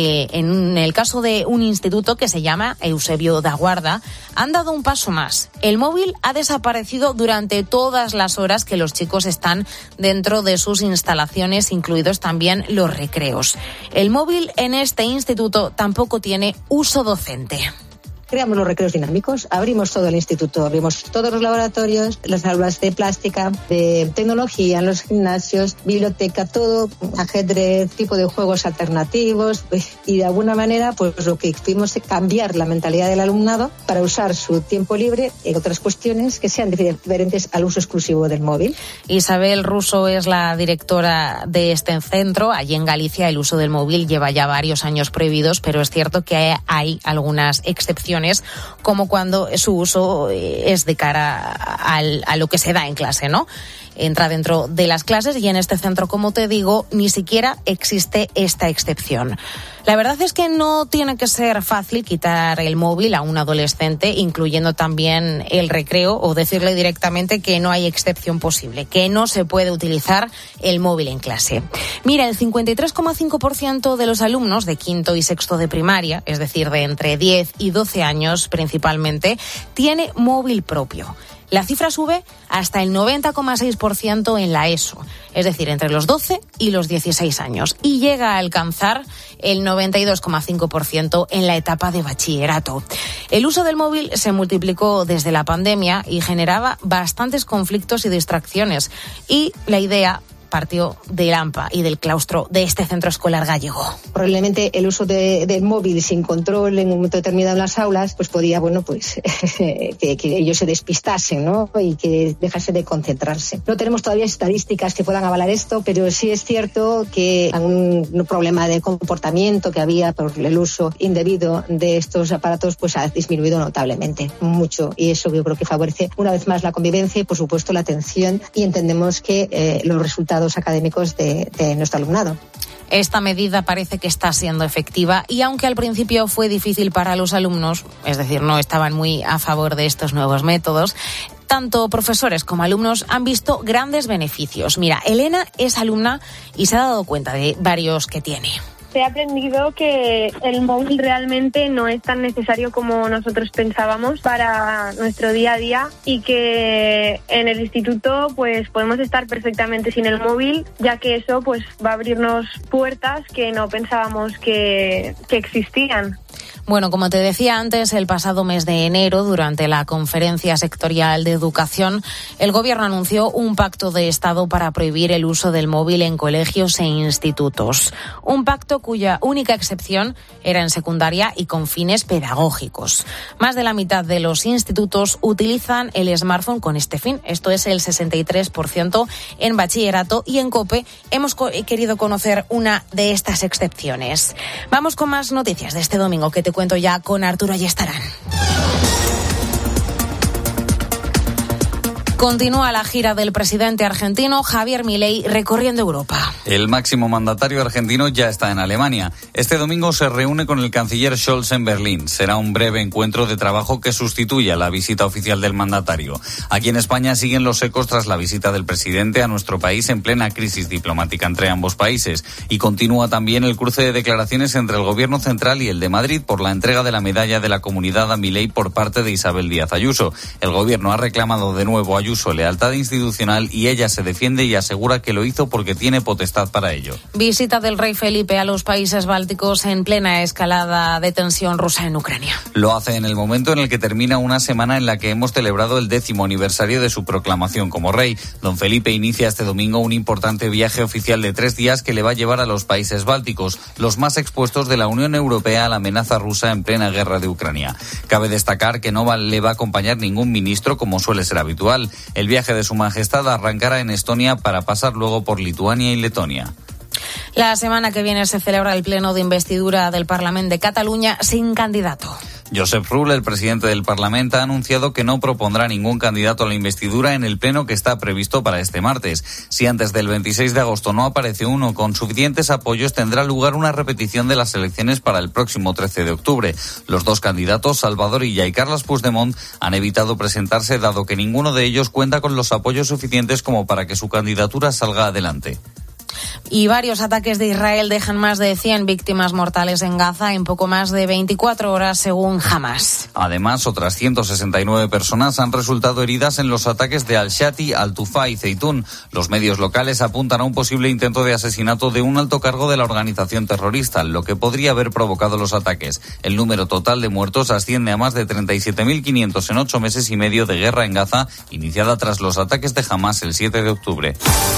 en el caso de un instituto que se llama Eusebio da Guarda, han dado un paso más. El móvil ha desaparecido durante todas las horas que los chicos están dentro de sus instalaciones, incluidos también los recreos. El móvil en este instituto tampoco tiene uso docente. Creamos los recreos dinámicos, abrimos todo el instituto, abrimos todos los laboratorios, las aulas de plástica, de tecnología, en los gimnasios, biblioteca, todo, ajedrez, tipo de juegos alternativos, y de alguna manera pues lo que tuvimos es cambiar la mentalidad del alumnado para usar su tiempo libre en otras cuestiones que sean diferentes al uso exclusivo del móvil. Isabel Russo es la directora de este centro. Allí en Galicia el uso del móvil lleva ya varios años prohibidos, pero es cierto que hay algunas excepciones, como cuando su uso es de cara a lo que se da en clase, ¿no? Entra dentro de las clases y en este centro, como te digo, ni siquiera existe esta excepción. La verdad es que no tiene que ser fácil quitar el móvil a un adolescente, incluyendo también el recreo, o decirle directamente que no hay excepción posible, que no se puede utilizar el móvil en clase. Mira, el 53,5% de los alumnos de quinto y sexto de primaria, es decir, de entre 10 y 12 años principalmente, tiene móvil propio. La cifra sube hasta el 90,6% en la ESO, es decir, entre los 12 y los 16 años, y llega a alcanzar el 92,5% en la etapa de bachillerato. El uso del móvil se multiplicó desde la pandemia y generaba bastantes conflictos y distracciones, y la idea partió del AMPA y del claustro de este centro escolar gallego. Probablemente el uso del móvil sin control en un momento determinado en las aulas pues podía, que ellos se despistasen, ¿no? Y que dejase de concentrarse. No tenemos todavía estadísticas que puedan avalar esto, pero sí es cierto que un problema de comportamiento que había por el uso indebido de estos aparatos pues ha disminuido notablemente, mucho, y eso yo creo que favorece una vez más la convivencia y por supuesto la atención, y entendemos que los resultados académicos de nuestro alumnado. Esta medida parece que está siendo efectiva y aunque al principio fue difícil para los alumnos, es decir, no estaban muy a favor de estos nuevos métodos, Tanto profesores como alumnos han visto grandes beneficios. Mira, Elena es alumna y se ha dado cuenta de varios que tiene. He aprendido que el móvil realmente no es tan necesario como nosotros pensábamos para nuestro día a día y que en el instituto pues podemos estar perfectamente sin el móvil, ya que eso pues va a abrirnos puertas que no pensábamos que existían. Bueno, como te decía antes, el pasado mes de enero, durante la Conferencia Sectorial de Educación, el Gobierno anunció un pacto de Estado para prohibir el uso del móvil en colegios e institutos. Un pacto cuya única excepción era en secundaria y con fines pedagógicos. Más de la mitad de los institutos utilizan el smartphone con este fin. Esto es el 63% en bachillerato, y en COPE hemos querido conocer una de estas excepciones. Vamos con más noticias de este domingo que te cuento ya con Arturo Ayestarán. Continúa la gira del presidente argentino Javier Milei recorriendo Europa. El máximo mandatario argentino ya está en Alemania. Este domingo se reúne con el canciller Scholz en Berlín. Será un breve encuentro de trabajo que sustituye a la visita oficial del mandatario. Aquí en España siguen los ecos tras la visita del presidente a nuestro país en plena crisis diplomática entre ambos países. Y continúa también el cruce de declaraciones entre el gobierno central y el de Madrid por la entrega de la medalla de la Comunidad a Milei por parte de Isabel Díaz Ayuso. El gobierno ha reclamado de nuevo a Ayuso lealtad institucional y ella se defiende y asegura que lo hizo porque tiene potestad para ello. Visita del rey Felipe a los países bálticos en plena escalada de tensión rusa en Ucrania. Lo hace en el momento en el que termina una semana en la que hemos celebrado el 10º aniversario de su proclamación como rey. Don Felipe inicia este domingo un importante viaje oficial de 3 días que le va a llevar a los países bálticos, los más expuestos de la Unión Europea a la amenaza rusa en plena guerra de Ucrania. Cabe destacar que no le va a acompañar ningún ministro, como suele ser habitual. El viaje de Su Majestad arrancará en Estonia para pasar luego por Lituania y Letonia. La semana que viene se celebra el pleno de investidura del Parlament de Cataluña sin candidato. Josep Rull, el presidente del Parlamento, ha anunciado que no propondrá ningún candidato a la investidura en el pleno que está previsto para este martes. Si antes del 26 de agosto no aparece uno con suficientes apoyos, tendrá lugar una repetición de las elecciones para el próximo 13 de octubre. Los dos candidatos, Salvador Illa y Carles Puigdemont, han evitado presentarse dado que ninguno de ellos cuenta con los apoyos suficientes como para que su candidatura salga adelante. Y varios ataques de Israel dejan más de 100 víctimas mortales en Gaza en poco más de 24 horas, según Hamas. Además, otras 169 personas han resultado heridas en los ataques de Al-Shati, Al-Tufa y Zeitún. Los medios locales apuntan a un posible intento de asesinato de un alto cargo de la organización terrorista, lo que podría haber provocado los ataques. El número total de muertos asciende a más de 37.500 en 8 meses y medio de guerra en Gaza, iniciada tras los ataques de Hamas el 7 de octubre.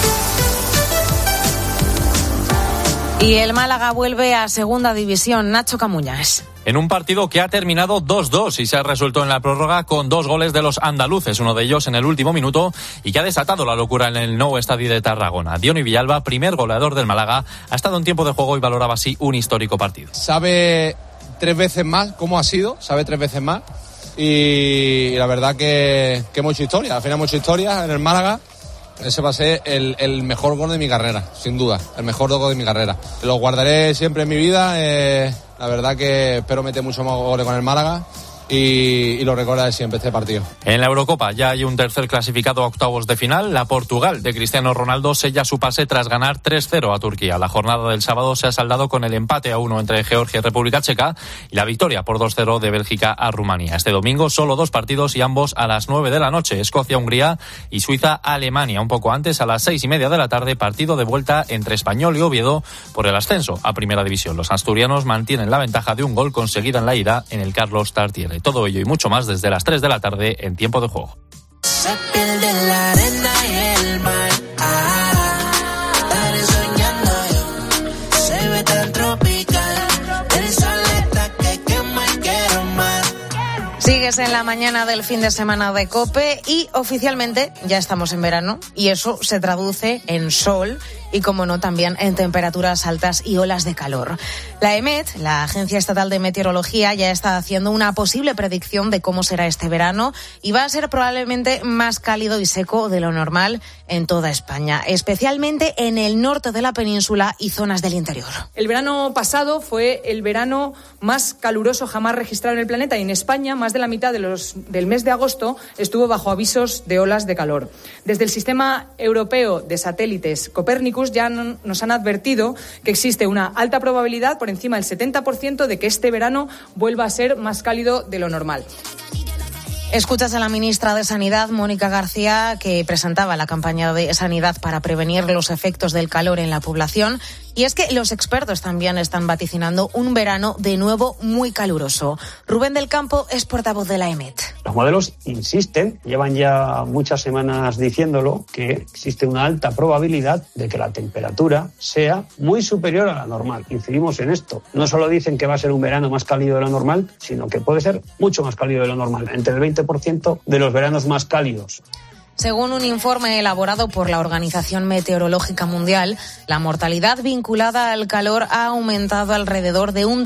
Y el Málaga vuelve a Segunda División. Nacho Camuñas. En un partido que ha terminado 2-2 y se resuelto en la prórroga con 2 goles de los andaluces, uno de ellos en el último minuto, y que ha desatado la locura en el Nou Estadio de Tarragona. Diony Villalba, primer goleador del Málaga, ha estado en tiempo de juego y valoraba así un histórico partido. Sabe 3 veces más cómo ha sido, sabe 3 veces más, y la verdad que hemos hecho historia, al final hemos hecho historia en el Málaga. Ese va a ser el mejor gol de mi carrera, sin duda, el mejor gol de mi carrera. Lo guardaré siempre en mi vida, la verdad que espero meter muchos más goles con el Málaga y lo recordaré siempre este partido. En la Eurocopa ya hay un tercer clasificado a octavos de final. La Portugal de Cristiano Ronaldo sella su pase tras ganar 3-0 a Turquía. La jornada del sábado se ha saldado con el empate a 1 entre Georgia y República Checa y la victoria por 2-0 de Bélgica a Rumanía. Este domingo solo 2 partidos y ambos a las 9 de la noche. Escocia-Hungría y Suiza-Alemania. Un poco antes, a las 6:30 de la tarde, partido de vuelta entre Español y Oviedo por el ascenso a Primera División. Los asturianos mantienen la ventaja de un gol conseguida en la ida en el Carlos Tartiere. Todo ello y mucho más desde las 3 de la tarde en Tiempo de Juego. Se pierde la arena y el mar. Estaré soñando yo. Se ve tan tropical. El sol está que quema y quiero más. Sigues en la mañana del fin de semana de COPE y oficialmente ya estamos en verano y eso se traduce en sol y, como no, también en temperaturas altas y olas de calor. La EMET, la Agencia Estatal de Meteorología, ya está haciendo una posible predicción de cómo será este verano y va a ser probablemente más cálido y seco de lo normal en toda España, especialmente en el norte de la península y zonas del interior. El verano pasado fue el verano más caluroso jamás registrado en el planeta y en España más de la mitad del mes de agosto estuvo bajo avisos de olas de calor. Desde el Sistema Europeo de Satélites Copernicus ya nos han advertido que existe una alta probabilidad, por encima del 70%, de que este verano vuelva a ser más cálido de lo normal. Escuchas a la ministra de Sanidad, Mónica García, que presentaba la campaña de sanidad para prevenir los efectos del calor en la población. Y es que los expertos también están vaticinando un verano de nuevo muy caluroso. Rubén del Campo es portavoz de la EMET. Los modelos insisten, llevan ya muchas semanas diciéndolo, que existe una alta probabilidad de que la temperatura sea muy superior a la normal. Incidimos en esto. No solo dicen que va a ser un verano más cálido de lo normal, sino que puede ser mucho más cálido de lo normal, entre el 20% de los veranos más cálidos. Según un informe elaborado por la Organización Meteorológica Mundial, la mortalidad vinculada al calor ha aumentado alrededor de un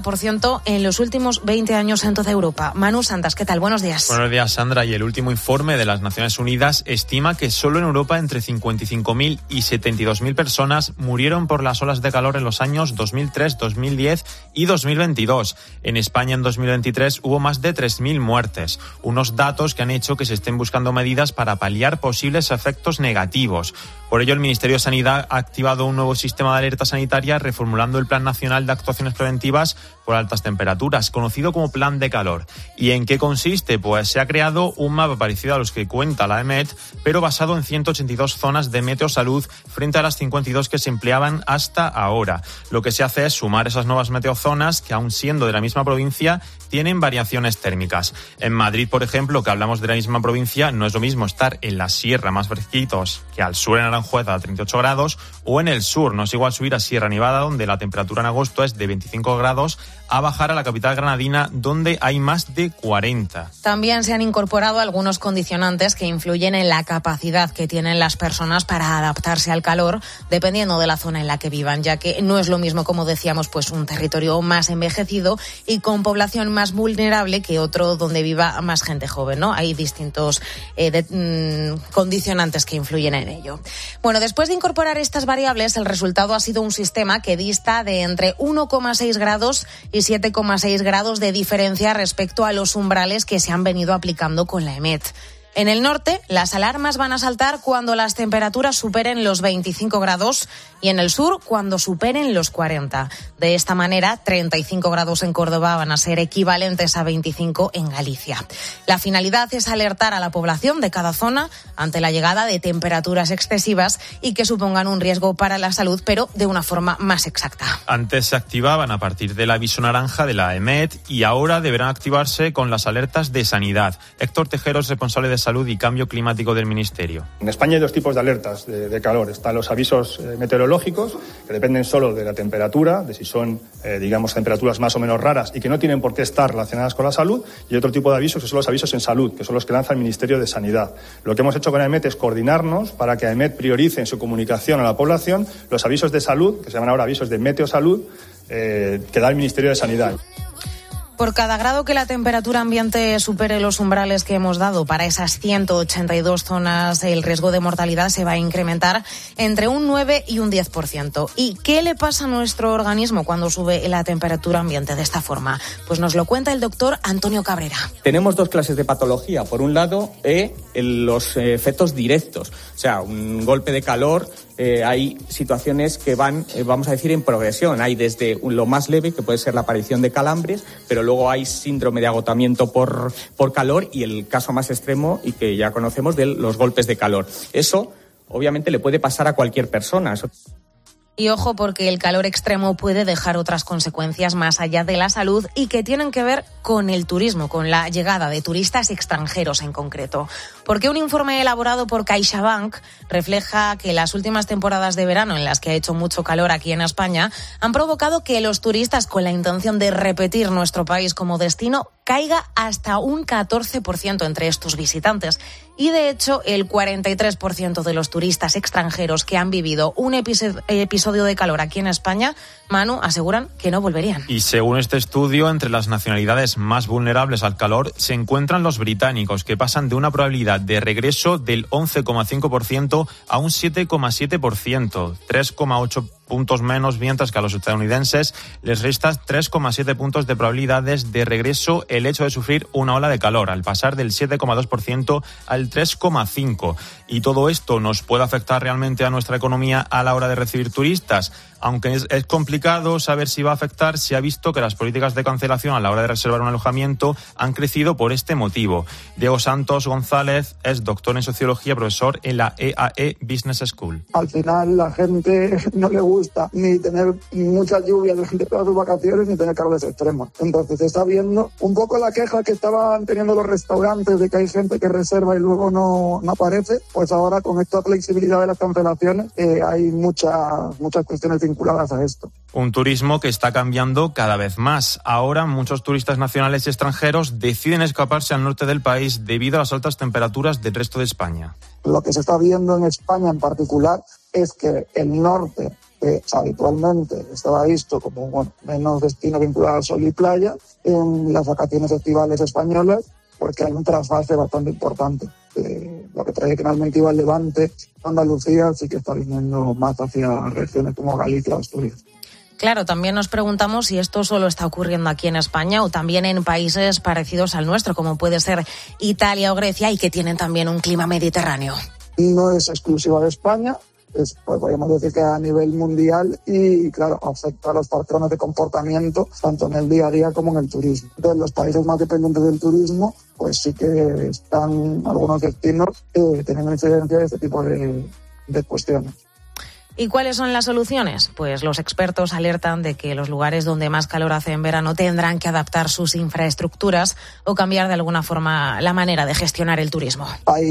30% en los últimos 20 años en toda Europa. Manu Santas, ¿qué tal? Buenos días. Buenos días, Sandra. Y el último informe de las Naciones Unidas estima que solo en Europa entre 55.000 y 72.000 personas murieron por las olas de calor en los años 2003, 2010 y 2022. En España en 2023 hubo más de 3.000 muertes. Unos datos que han hecho que se estén buscando medidas para paliar posibles efectos negativos. Por ello, el Ministerio de Sanidad ha activado un nuevo sistema de alerta sanitaria reformulando el Plan Nacional de Actuaciones Preventivas por Altas Temperaturas, conocido como Plan de Calor. ¿Y en qué consiste? Pues se ha creado un mapa parecido a los que cuenta la EMET, pero basado en 182 zonas de meteosalud frente a las 52 que se empleaban hasta ahora. Lo que se hace es sumar esas nuevas meteozonas que, aun siendo de la misma provincia, tienen variaciones térmicas. En Madrid, por ejemplo, que hablamos de la misma provincia, no es lo mismo estar en la sierra más fresquitos que al sur en Aranjuez a 38 grados o en el sur. No es igual subir a Sierra Nevada, donde la temperatura en agosto es de 25 grados, a bajar a la capital granadina, donde hay más de 40. También se han incorporado algunos condicionantes que influyen en la capacidad que tienen las personas para adaptarse al calor, dependiendo de la zona en la que vivan, ya que no es lo mismo, como decíamos, pues un territorio más envejecido y con población más vulnerable que otro donde viva más gente joven, ¿no? Hay distintos condicionantes que influyen en ello. Bueno, después de incorporar estas variables, el resultado ha sido un sistema que dista de entre 1,6 grados y 7,6 grados de diferencia respecto a los umbrales que se han venido aplicando con la EMET. En el norte, las alarmas van a saltar cuando las temperaturas superen los 25 grados y en el sur cuando superen los 40. De esta manera, 35 grados en Córdoba van a ser equivalentes a 25 en Galicia. La finalidad es alertar a la población de cada zona ante la llegada de temperaturas excesivas y que supongan un riesgo para la salud, pero de una forma más exacta. Antes se activaban a partir del aviso naranja de la EMET y ahora deberán activarse con las alertas de sanidad. Héctor Tejero es responsable de Salud y Cambio Climático del Ministerio. En España hay dos tipos de alertas de calor. Están los avisos meteorológicos, que dependen solo de la temperatura, de si son, temperaturas más o menos raras y que no tienen por qué estar relacionadas con la salud, y otro tipo de avisos que son los avisos en salud, que son los que lanza el Ministerio de Sanidad. Lo que hemos hecho con AEMET es coordinarnos para que AEMET priorice en su comunicación a la población los avisos de salud, que se llaman ahora avisos de meteosalud, que da el Ministerio de Sanidad. Por cada grado que la temperatura ambiente supere los umbrales que hemos dado para esas 182 zonas, el riesgo de mortalidad se va a incrementar entre un 9 y un 10%. ¿Y qué le pasa a nuestro organismo cuando sube la temperatura ambiente de esta forma? Pues nos lo cuenta el doctor Antonio Cabrera. Tenemos dos clases de patología. Por un lado, los efectos directos. O sea, un golpe de calor, hay situaciones que van, vamos a decir, en progresión. Hay desde lo más leve, que puede ser la aparición de calambres, pero luego hay síndrome de agotamiento por calor y el caso más extremo y que ya conocemos de los golpes de calor. Eso, obviamente, le puede pasar a cualquier persona. Y ojo, porque el calor extremo puede dejar otras consecuencias más allá de la salud y que tienen que ver con el turismo, con la llegada de turistas extranjeros en concreto. Porque un informe elaborado por CaixaBank refleja que las últimas temporadas de verano, en las que ha hecho mucho calor aquí en España, han provocado que los turistas con la intención de repetir nuestro país como destino caiga hasta un 14% entre estos visitantes. Y de hecho, el 43% de los turistas extranjeros que han vivido un episodio de calor aquí en España, Manu, aseguran que no volverían. Y según este estudio, entre las nacionalidades más vulnerables al calor se encuentran los británicos, que pasan de una probabilidad de regreso del 11,5% a un 7,7%, 3,8 puntos menos, mientras que a los estadounidenses les resta 3,7 puntos de probabilidades de regreso el hecho de sufrir una ola de calor, al pasar del 7,2% al 3,5%. Y todo esto nos puede afectar realmente a nuestra economía a la hora de recibir turistas. Aunque es complicado saber si va a afectar, se ha visto que las políticas de cancelación a la hora de reservar un alojamiento han crecido por este motivo. Diego Santos González es doctor en sociología, profesor en la EAE Business School. Al final la gente no le gusta ni tener muchas lluvias durante todas sus vacaciones ni tener calores extremos. Entonces se está viendo un poco la queja que estaban teniendo los restaurantes de que hay gente que reserva y luego no aparece. Pues ahora con esta flexibilidad de las cancelaciones hay muchas cuestiones vinculadas a esto. Un turismo que está cambiando cada vez más. Ahora muchos turistas nacionales y extranjeros deciden escaparse al norte del país debido a las altas temperaturas del resto de España. Lo que se está viendo en España en particular es que el norte, que habitualmente estaba visto como menos destino vinculado al sol y playa, en las vacaciones estivales españolas, porque hay un trasvase bastante importante. Lo que tradicionalmente iba al Levante, Andalucía, sí que está viniendo más hacia regiones como Galicia o Asturias. Claro, también nos preguntamos si esto solo está ocurriendo aquí en España o también en países parecidos al nuestro, como puede ser Italia o Grecia, y que tienen también un clima mediterráneo. No es exclusiva de España, pues podríamos decir que a nivel mundial y, claro, afecta a los patrones de comportamiento tanto en el día a día como en el turismo. Entonces, los países más dependientes del turismo, pues sí que están algunos destinos teniendo incidencia de este tipo de cuestiones. ¿Y cuáles son las soluciones? Pues los expertos alertan de que los lugares donde más calor hace en verano tendrán que adaptar sus infraestructuras o cambiar de alguna forma la manera de gestionar el turismo.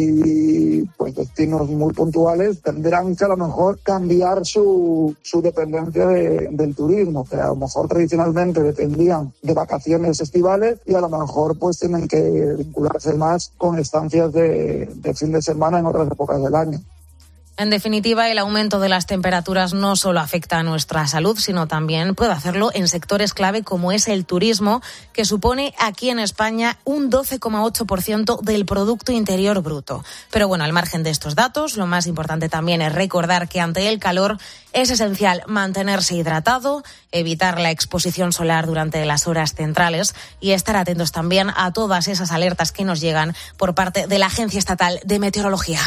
Hay destinos muy puntuales, tendrán que a lo mejor cambiar su dependencia del turismo, que a lo mejor tradicionalmente dependían de vacaciones estivales y a lo mejor pues tienen que vincularse más con estancias de fin de semana en otras épocas del año. En definitiva, el aumento de las temperaturas no solo afecta a nuestra salud, sino también puede hacerlo en sectores clave como es el turismo, que supone aquí en España un 12,8% del Producto Interior Bruto. Pero bueno, al margen de estos datos, lo más importante también es recordar que ante el calor es esencial mantenerse hidratado, evitar la exposición solar durante las horas centrales y estar atentos también a todas esas alertas que nos llegan por parte de la Agencia Estatal de Meteorología.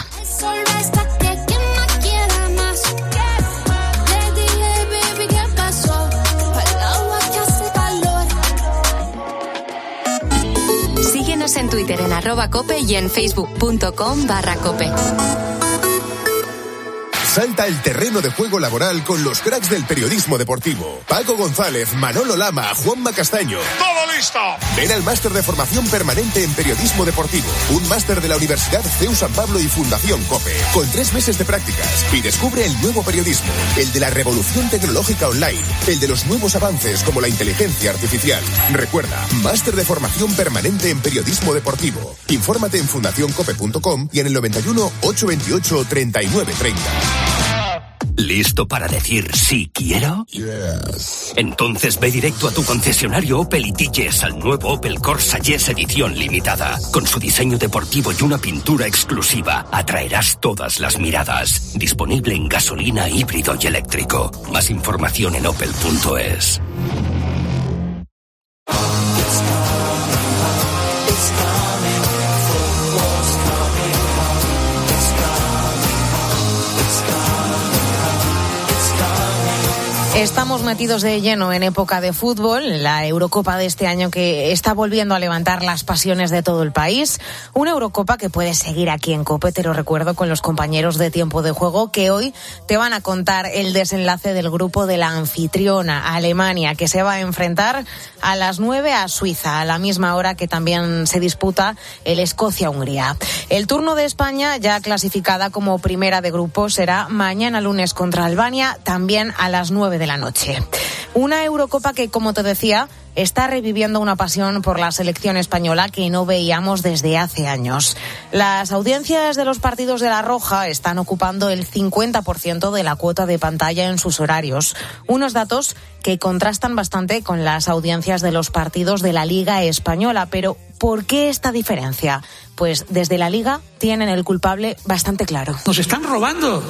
Síguenos en Twitter en @cope y en facebook.com/cope. Salta al terreno de juego laboral con los cracks del periodismo deportivo. Paco González, Manolo Lama, Juanma Castaño. ¡Todo listo! Ven al máster de formación permanente en periodismo deportivo. Un máster de la Universidad CEU San Pablo y Fundación COPE. Con 3 meses de prácticas. Y descubre el nuevo periodismo. El de la revolución tecnológica online. El de los nuevos avances como la inteligencia artificial. Recuerda, máster de formación permanente en periodismo deportivo. Infórmate en fundacioncope.com y en el 91 828 3930. ¿Listo para decir sí quiero? Yes. Entonces ve directo a tu concesionario Opel y dilles al nuevo Opel Corsa Yes edición limitada. Con su diseño deportivo y una pintura exclusiva, atraerás todas las miradas. Disponible en gasolina, híbrido y eléctrico. Más información en opel.es. Estamos metidos de lleno en época de fútbol, la Eurocopa de este año que está volviendo a levantar las pasiones de todo el país. Una Eurocopa que puedes seguir aquí en COPE, te lo recuerdo, con los compañeros de Tiempo de Juego, que hoy te van a contar el desenlace del grupo de la anfitriona, Alemania, que se va a enfrentar a las 9 a Suiza, a la misma hora que también se disputa el Escocia-Hungría. El turno de España, ya clasificada como primera de grupo, será mañana lunes contra Albania, también a las 9 de la noche. Una Eurocopa que, como te decía, está reviviendo una pasión por la selección española que no veíamos desde hace años. Las audiencias de los partidos de La Roja están ocupando el 50% de la cuota de pantalla en sus horarios. Unos datos que contrastan bastante con las audiencias de los partidos de la Liga Española. Pero, ¿por qué esta diferencia? Pues desde la Liga tienen el culpable bastante claro. Nos están robando.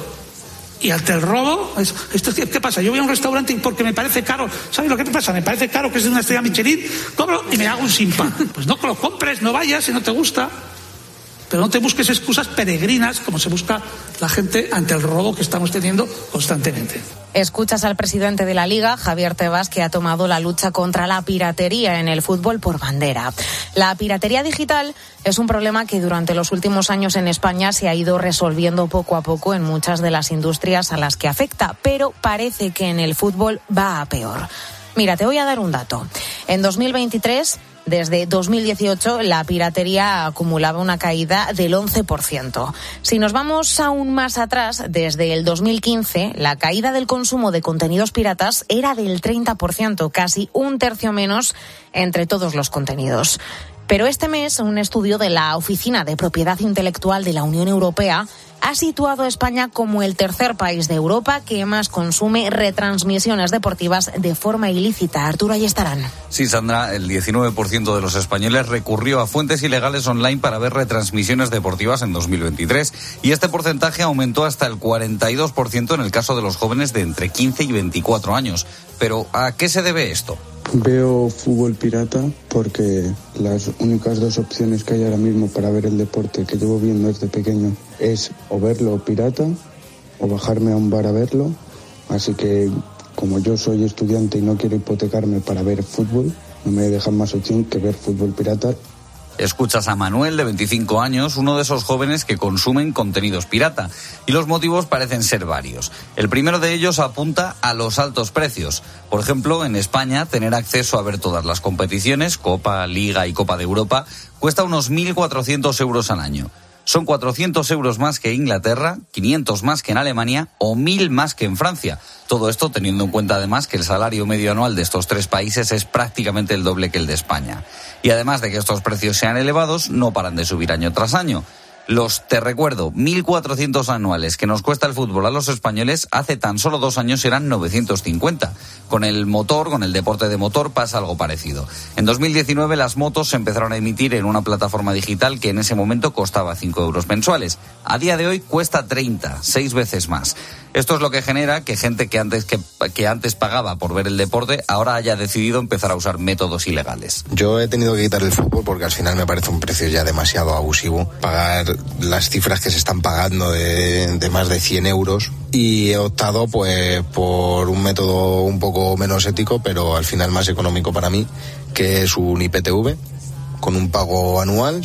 Y ante el robo, ¿qué pasa? Yo voy a un restaurante y porque me parece caro, ¿sabes lo que te pasa? Me parece caro, que es de una estrella Michelin, cobro y me hago un simpa. Pues no lo compres, no vayas si no te gusta. Pero no te busques excusas peregrinas como se busca la gente ante el robo que estamos teniendo constantemente. Escuchas al presidente de la Liga, Javier Tebas, que ha tomado la lucha contra la piratería en el fútbol por bandera. La piratería digital es un problema que durante los últimos años en España se ha ido resolviendo poco a poco en muchas de las industrias a las que afecta, pero parece que en el fútbol va a peor. Mira, te voy a dar un dato. En 2023... Desde 2018, la piratería acumulaba una caída del 11%. Si nos vamos aún más atrás, desde el 2015, la caída del consumo de contenidos piratas era del 30%, casi un tercio menos entre todos los contenidos. Pero este mes, un estudio de la Oficina de Propiedad Intelectual de la Unión Europea ha situado a España como el tercer país de Europa que más consume retransmisiones deportivas de forma ilícita. Arturo Ayestarán. Sí, Sandra, el 19% de los españoles recurrió a fuentes ilegales online para ver retransmisiones deportivas en 2023 y este porcentaje aumentó hasta el 42% en el caso de los jóvenes de entre 15 y 24 años. Pero, ¿a qué se debe esto? Veo fútbol pirata porque las únicas dos opciones que hay ahora mismo para ver el deporte que llevo viendo desde pequeño es o verlo pirata o bajarme a un bar a verlo. Así que, como yo soy estudiante y no quiero hipotecarme para ver fútbol, no me dejan más opción que ver fútbol pirata. Escuchas a Manuel, de 25 años, uno de esos jóvenes que consumen contenidos pirata. Y los motivos parecen ser varios. El primero de ellos apunta a los altos precios. Por ejemplo, en España, tener acceso a ver todas las competiciones, Copa, Liga y Copa de Europa, cuesta unos 1.400 euros al año. Son 400 euros más que Inglaterra, 500 más que en Alemania o 1.000 más que en Francia. Todo esto teniendo en cuenta además que el salario medio anual de estos tres países es prácticamente el doble que el de España. Y además de que estos precios sean elevados, no paran de subir año tras año. Te recuerdo, 1.400 anuales que nos cuesta el fútbol a los españoles, hace tan solo 2 años eran 950. Con el motor, con el deporte de motor, pasa algo parecido. En 2019 las motos se empezaron a emitir en una plataforma digital que en ese momento costaba 5 euros mensuales. A día de hoy cuesta 30, 6 veces más. Esto es lo que genera que gente que antes pagaba por ver el deporte ahora haya decidido empezar a usar métodos ilegales. Yo he tenido que quitar el fútbol porque al final me parece un precio ya demasiado abusivo. Pagar las cifras que se están pagando de más de 100 euros y he optado pues por un método un poco menos ético, pero al final más económico para mí, que es un IPTV con un pago anual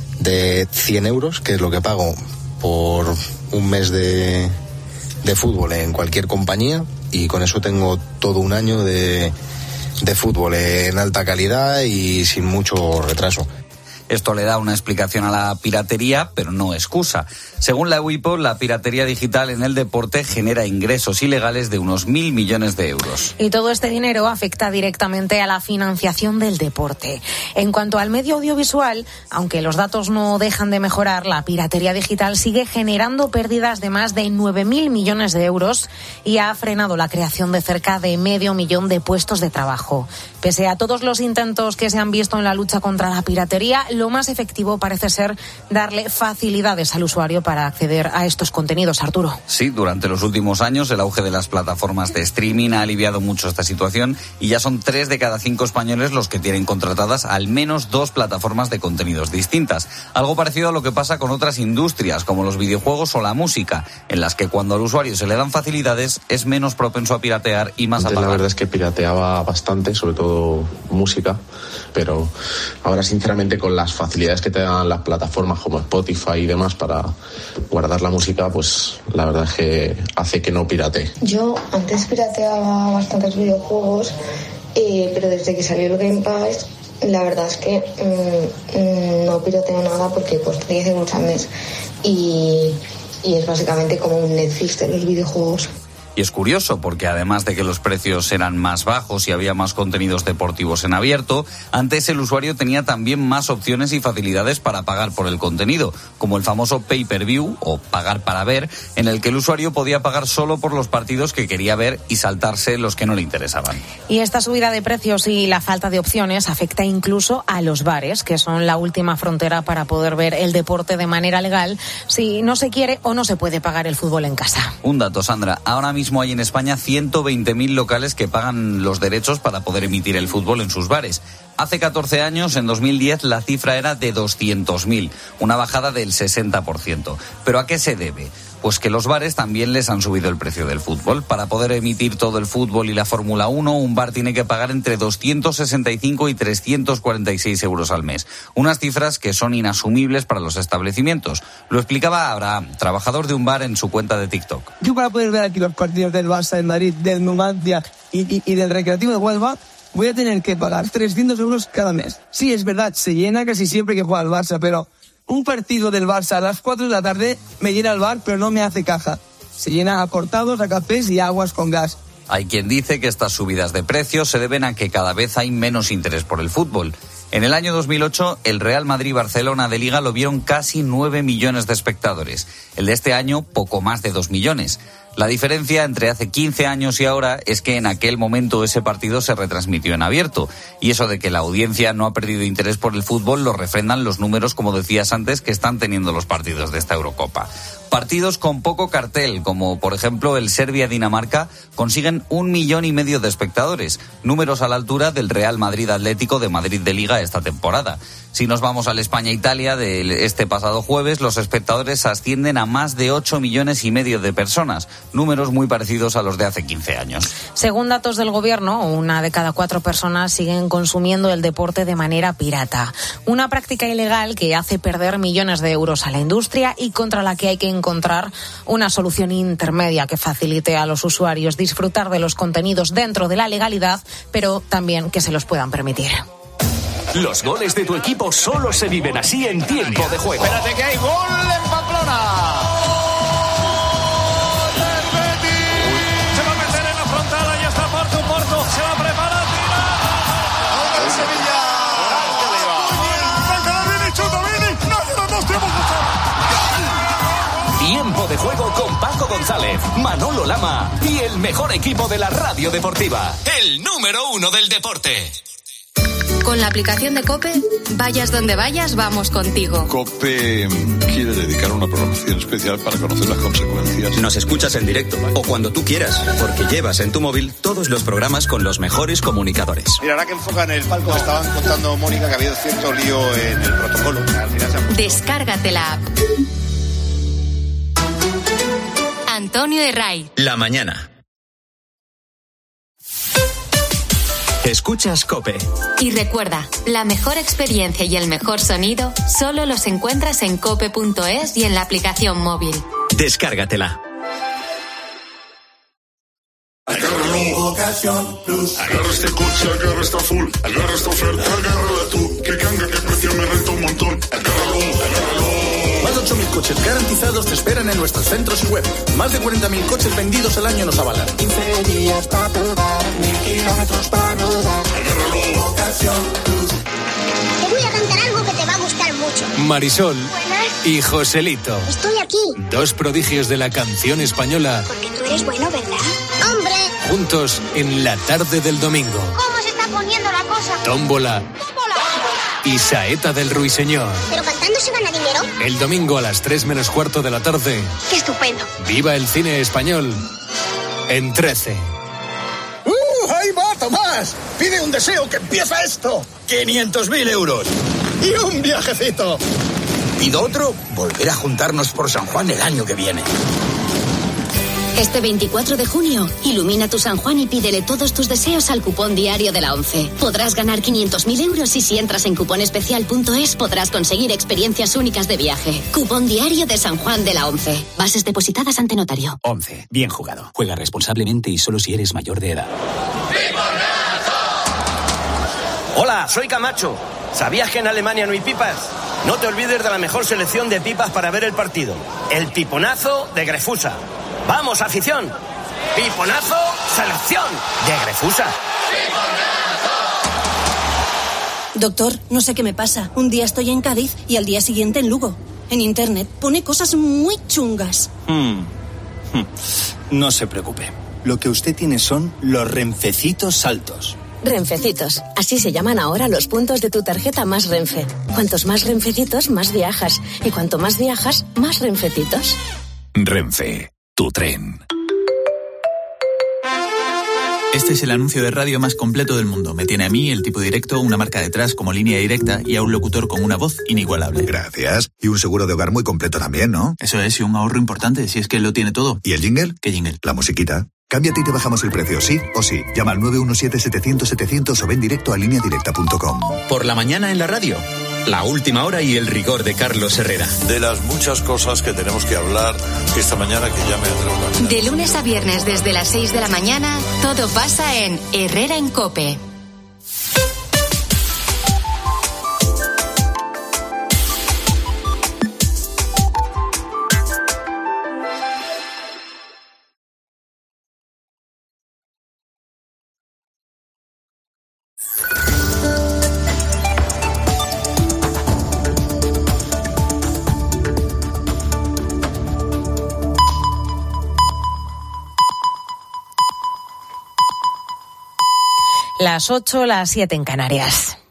de 100 euros, que es lo que pago por un mes de fútbol en cualquier compañía, y con eso tengo todo un año de fútbol en alta calidad y sin mucho retraso. Esto le da una explicación a la piratería, pero no excusa. Según la WIPO, la piratería digital en el deporte genera ingresos ilegales de unos 1.000 millones de euros. Y todo este dinero afecta directamente a la financiación del deporte. En cuanto al medio audiovisual, aunque los datos no dejan de mejorar, la piratería digital sigue generando pérdidas de más de 9.000 millones de euros y ha frenado la creación de cerca de 500.000 de puestos de trabajo. Pese a todos los intentos que se han visto en la lucha contra la piratería, lo más efectivo parece ser darle facilidades al usuario para acceder a estos contenidos, Arturo. Sí, durante los últimos años el auge de las plataformas de streaming ha aliviado mucho esta situación y ya son 3 de cada 5 españoles los que tienen contratadas al menos 2 plataformas de contenidos distintas. Algo parecido a lo que pasa con otras industrias como los videojuegos o la música, en las que cuando al usuario se le dan facilidades es menos propenso a piratear y más a pagar. La verdad es que pirateaba bastante, sobre todo música, pero ahora sinceramente con las facilidades que te dan las plataformas como Spotify y demás para guardar la música, pues la verdad es que hace que no piratee. Yo antes pirateaba bastantes videojuegos, pero desde que salió el Game Pass, la verdad es que no pirateo nada porque cuesta 10 euros al mes y es básicamente como un Netflix de los videojuegos. Y es curioso porque además de que los precios eran más bajos y había más contenidos deportivos en abierto, antes el usuario tenía también más opciones y facilidades para pagar por el contenido, como el famoso pay-per-view o pagar para ver, en el que el usuario podía pagar solo por los partidos que quería ver y saltarse los que no le interesaban. Y esta subida de precios y la falta de opciones afecta incluso a los bares, que son la última frontera para poder ver el deporte de manera legal si no se quiere o no se puede pagar el fútbol en casa. Un dato, Sandra, ahora mismo hay en España 120.000 locales que pagan los derechos para poder emitir el fútbol en sus bares. Hace 14 años, en 2010, la cifra era de 200.000, una bajada del 60%. ¿Pero a qué se debe? Pues que los bares también les han subido el precio del fútbol. Para poder emitir todo el fútbol y la Fórmula 1, un bar tiene que pagar entre 265 y 346 euros al mes. Unas cifras que son inasumibles para los establecimientos. Lo explicaba Abraham, trabajador de un bar, en su cuenta de TikTok. Yo para poder ver aquí los partidos del Barça, del Madrid, del Numancia y del Recreativo de Huelva, voy a tener que pagar 300 euros cada mes. Sí, es verdad, se llena casi siempre que juega el Barça, pero un partido del Barça a las 4 de la tarde me llena el bar, pero no me hace caja. Se llena a cortados, a cafés y aguas con gas. Hay quien dice que estas subidas de precios se deben a que cada vez hay menos interés por el fútbol. En el año 2008, el Real Madrid-Barcelona de Liga lo vieron casi 9 millones de espectadores. El de este año, poco más de 2 millones. La diferencia entre hace 15 años y ahora es que en aquel momento ese partido se retransmitió en abierto. Y eso de que la audiencia no ha perdido interés por el fútbol lo refrendan los números, como decías antes, que están teniendo los partidos de esta Eurocopa. Partidos con poco cartel, como por ejemplo el Serbia-Dinamarca, consiguen 1,5 millones de espectadores, números a la altura del Real Madrid Atlético de Madrid de Liga esta temporada. Si nos vamos al España-Italia de este pasado jueves, los espectadores ascienden a más de 8,5 millones de personas, números muy parecidos a los de hace 15 años. Según datos del gobierno, 1 de cada 4 personas siguen consumiendo el deporte de manera pirata. Una práctica ilegal que hace perder millones de euros a la industria y contra la que hay que encontrar una solución intermedia que facilite a los usuarios disfrutar de los contenidos dentro de la legalidad, pero también que se los puedan permitir. Los goles de tu equipo solo se viven así en tiempo de juego. Espérate que hay gol en Pamplona. Se va a meter en la frontal, ahí está Porto, se va a preparar, tira. ¡Gol del Sevilla! Tiempo de juego con Paco González, Manolo Lama y el mejor equipo de la radio deportiva. El número 1 del deporte. Con la aplicación de COPE, vayas donde vayas, vamos contigo. COPE quiere dedicar una programación especial para conocer las consecuencias. Nos escuchas en directo o cuando tú quieras, porque llevas en tu móvil todos los programas con los mejores comunicadores. Mira, ahora que enfocan el palco, me estaban contando, Mónica, que ha habido cierto lío en el protocolo. Al final Descárgate la app. Antonio de Ray. La mañana. Escuchas COPE. Y recuerda, la mejor experiencia y el mejor sonido solo los encuentras en cope.es y en la aplicación móvil. Descárgatela. Agárralo, Ocasión Plus. Agarra este coche, agarra esta full. Agarra esta oferta, agárrala tú. Que canga, que precio, me renta un montón. Agárralo. Más de 8.000 coches garantizados te esperan en nuestros centros y web. Más de 40.000 coches vendidos al año nos avalan. 15 días para probar, 1.000 kilómetros para rodar. Agárralo, Ocasión Plus. Te voy a cantar algo que te va a gustar mucho. Marisol. Buenas. Y Joselito. Estoy aquí. 2 prodigios de la canción española. Porque tú eres bueno, ¿verdad? ¡Hombre! Juntos en la tarde del domingo. ¿Cómo se está poniendo la cosa? Tómbola. y Saeta del Ruiseñor. ¿Pero cantando se gana dinero? El domingo a las 3 menos cuarto de la tarde. ¡Qué estupendo! Viva el cine español en 13. ¡Ahí va, Tomás! Pide un deseo que empieza esto. 500.000 euros. Y un viajecito. Pido otro, volver a juntarnos por San Juan el año que viene. Este 24 de junio, ilumina tu San Juan y pídele todos tus deseos al cupón diario de la ONCE. Podrás ganar 500.000 euros y si entras en cuponespecial.es podrás conseguir experiencias únicas de viaje. Cupón diario de San Juan de la ONCE. Bases depositadas ante notario. ONCE. Bien jugado. Juega responsablemente y solo si eres mayor de edad. Hola, soy Camacho. ¿Sabías que en Alemania no hay pipas? No te olvides de la mejor selección de pipas para ver el partido. El piponazo de Grefusa. ¡Vamos, afición! ¡Piponazo, selección de Grefusa! Doctor, no sé qué me pasa. Un día estoy en Cádiz y al día siguiente en Lugo. En internet pone cosas muy chungas. No se preocupe. Lo que usted tiene son los Renfecitos Saltos. Renfecitos. Así se llaman ahora los puntos de tu tarjeta Más Renfe. Cuantos más Renfecitos, más viajas. Y cuanto más viajas, más Renfecitos. Renfe. Tu tren. Este es el anuncio de radio más completo del mundo. Me tiene a mí, el tipo directo, una marca detrás como línea directa y a un locutor con una voz inigualable. Gracias. Y un seguro de hogar muy completo también, ¿no? Eso es, y un ahorro importante, si es que lo tiene todo. ¿Y el jingle? ¿Qué jingle? La musiquita. Cámbiate y te bajamos el precio, sí o sí. Llama al 917-700-700 o ven directo a lineadirecta.com. Por la mañana en la radio. La última hora y el rigor de Carlos Herrera. De las muchas cosas que tenemos que hablar esta mañana que ya me atrevo. De lunes a viernes desde las 6 de la mañana, todo pasa en Herrera en COPE. Las 8, las 7 en Canarias.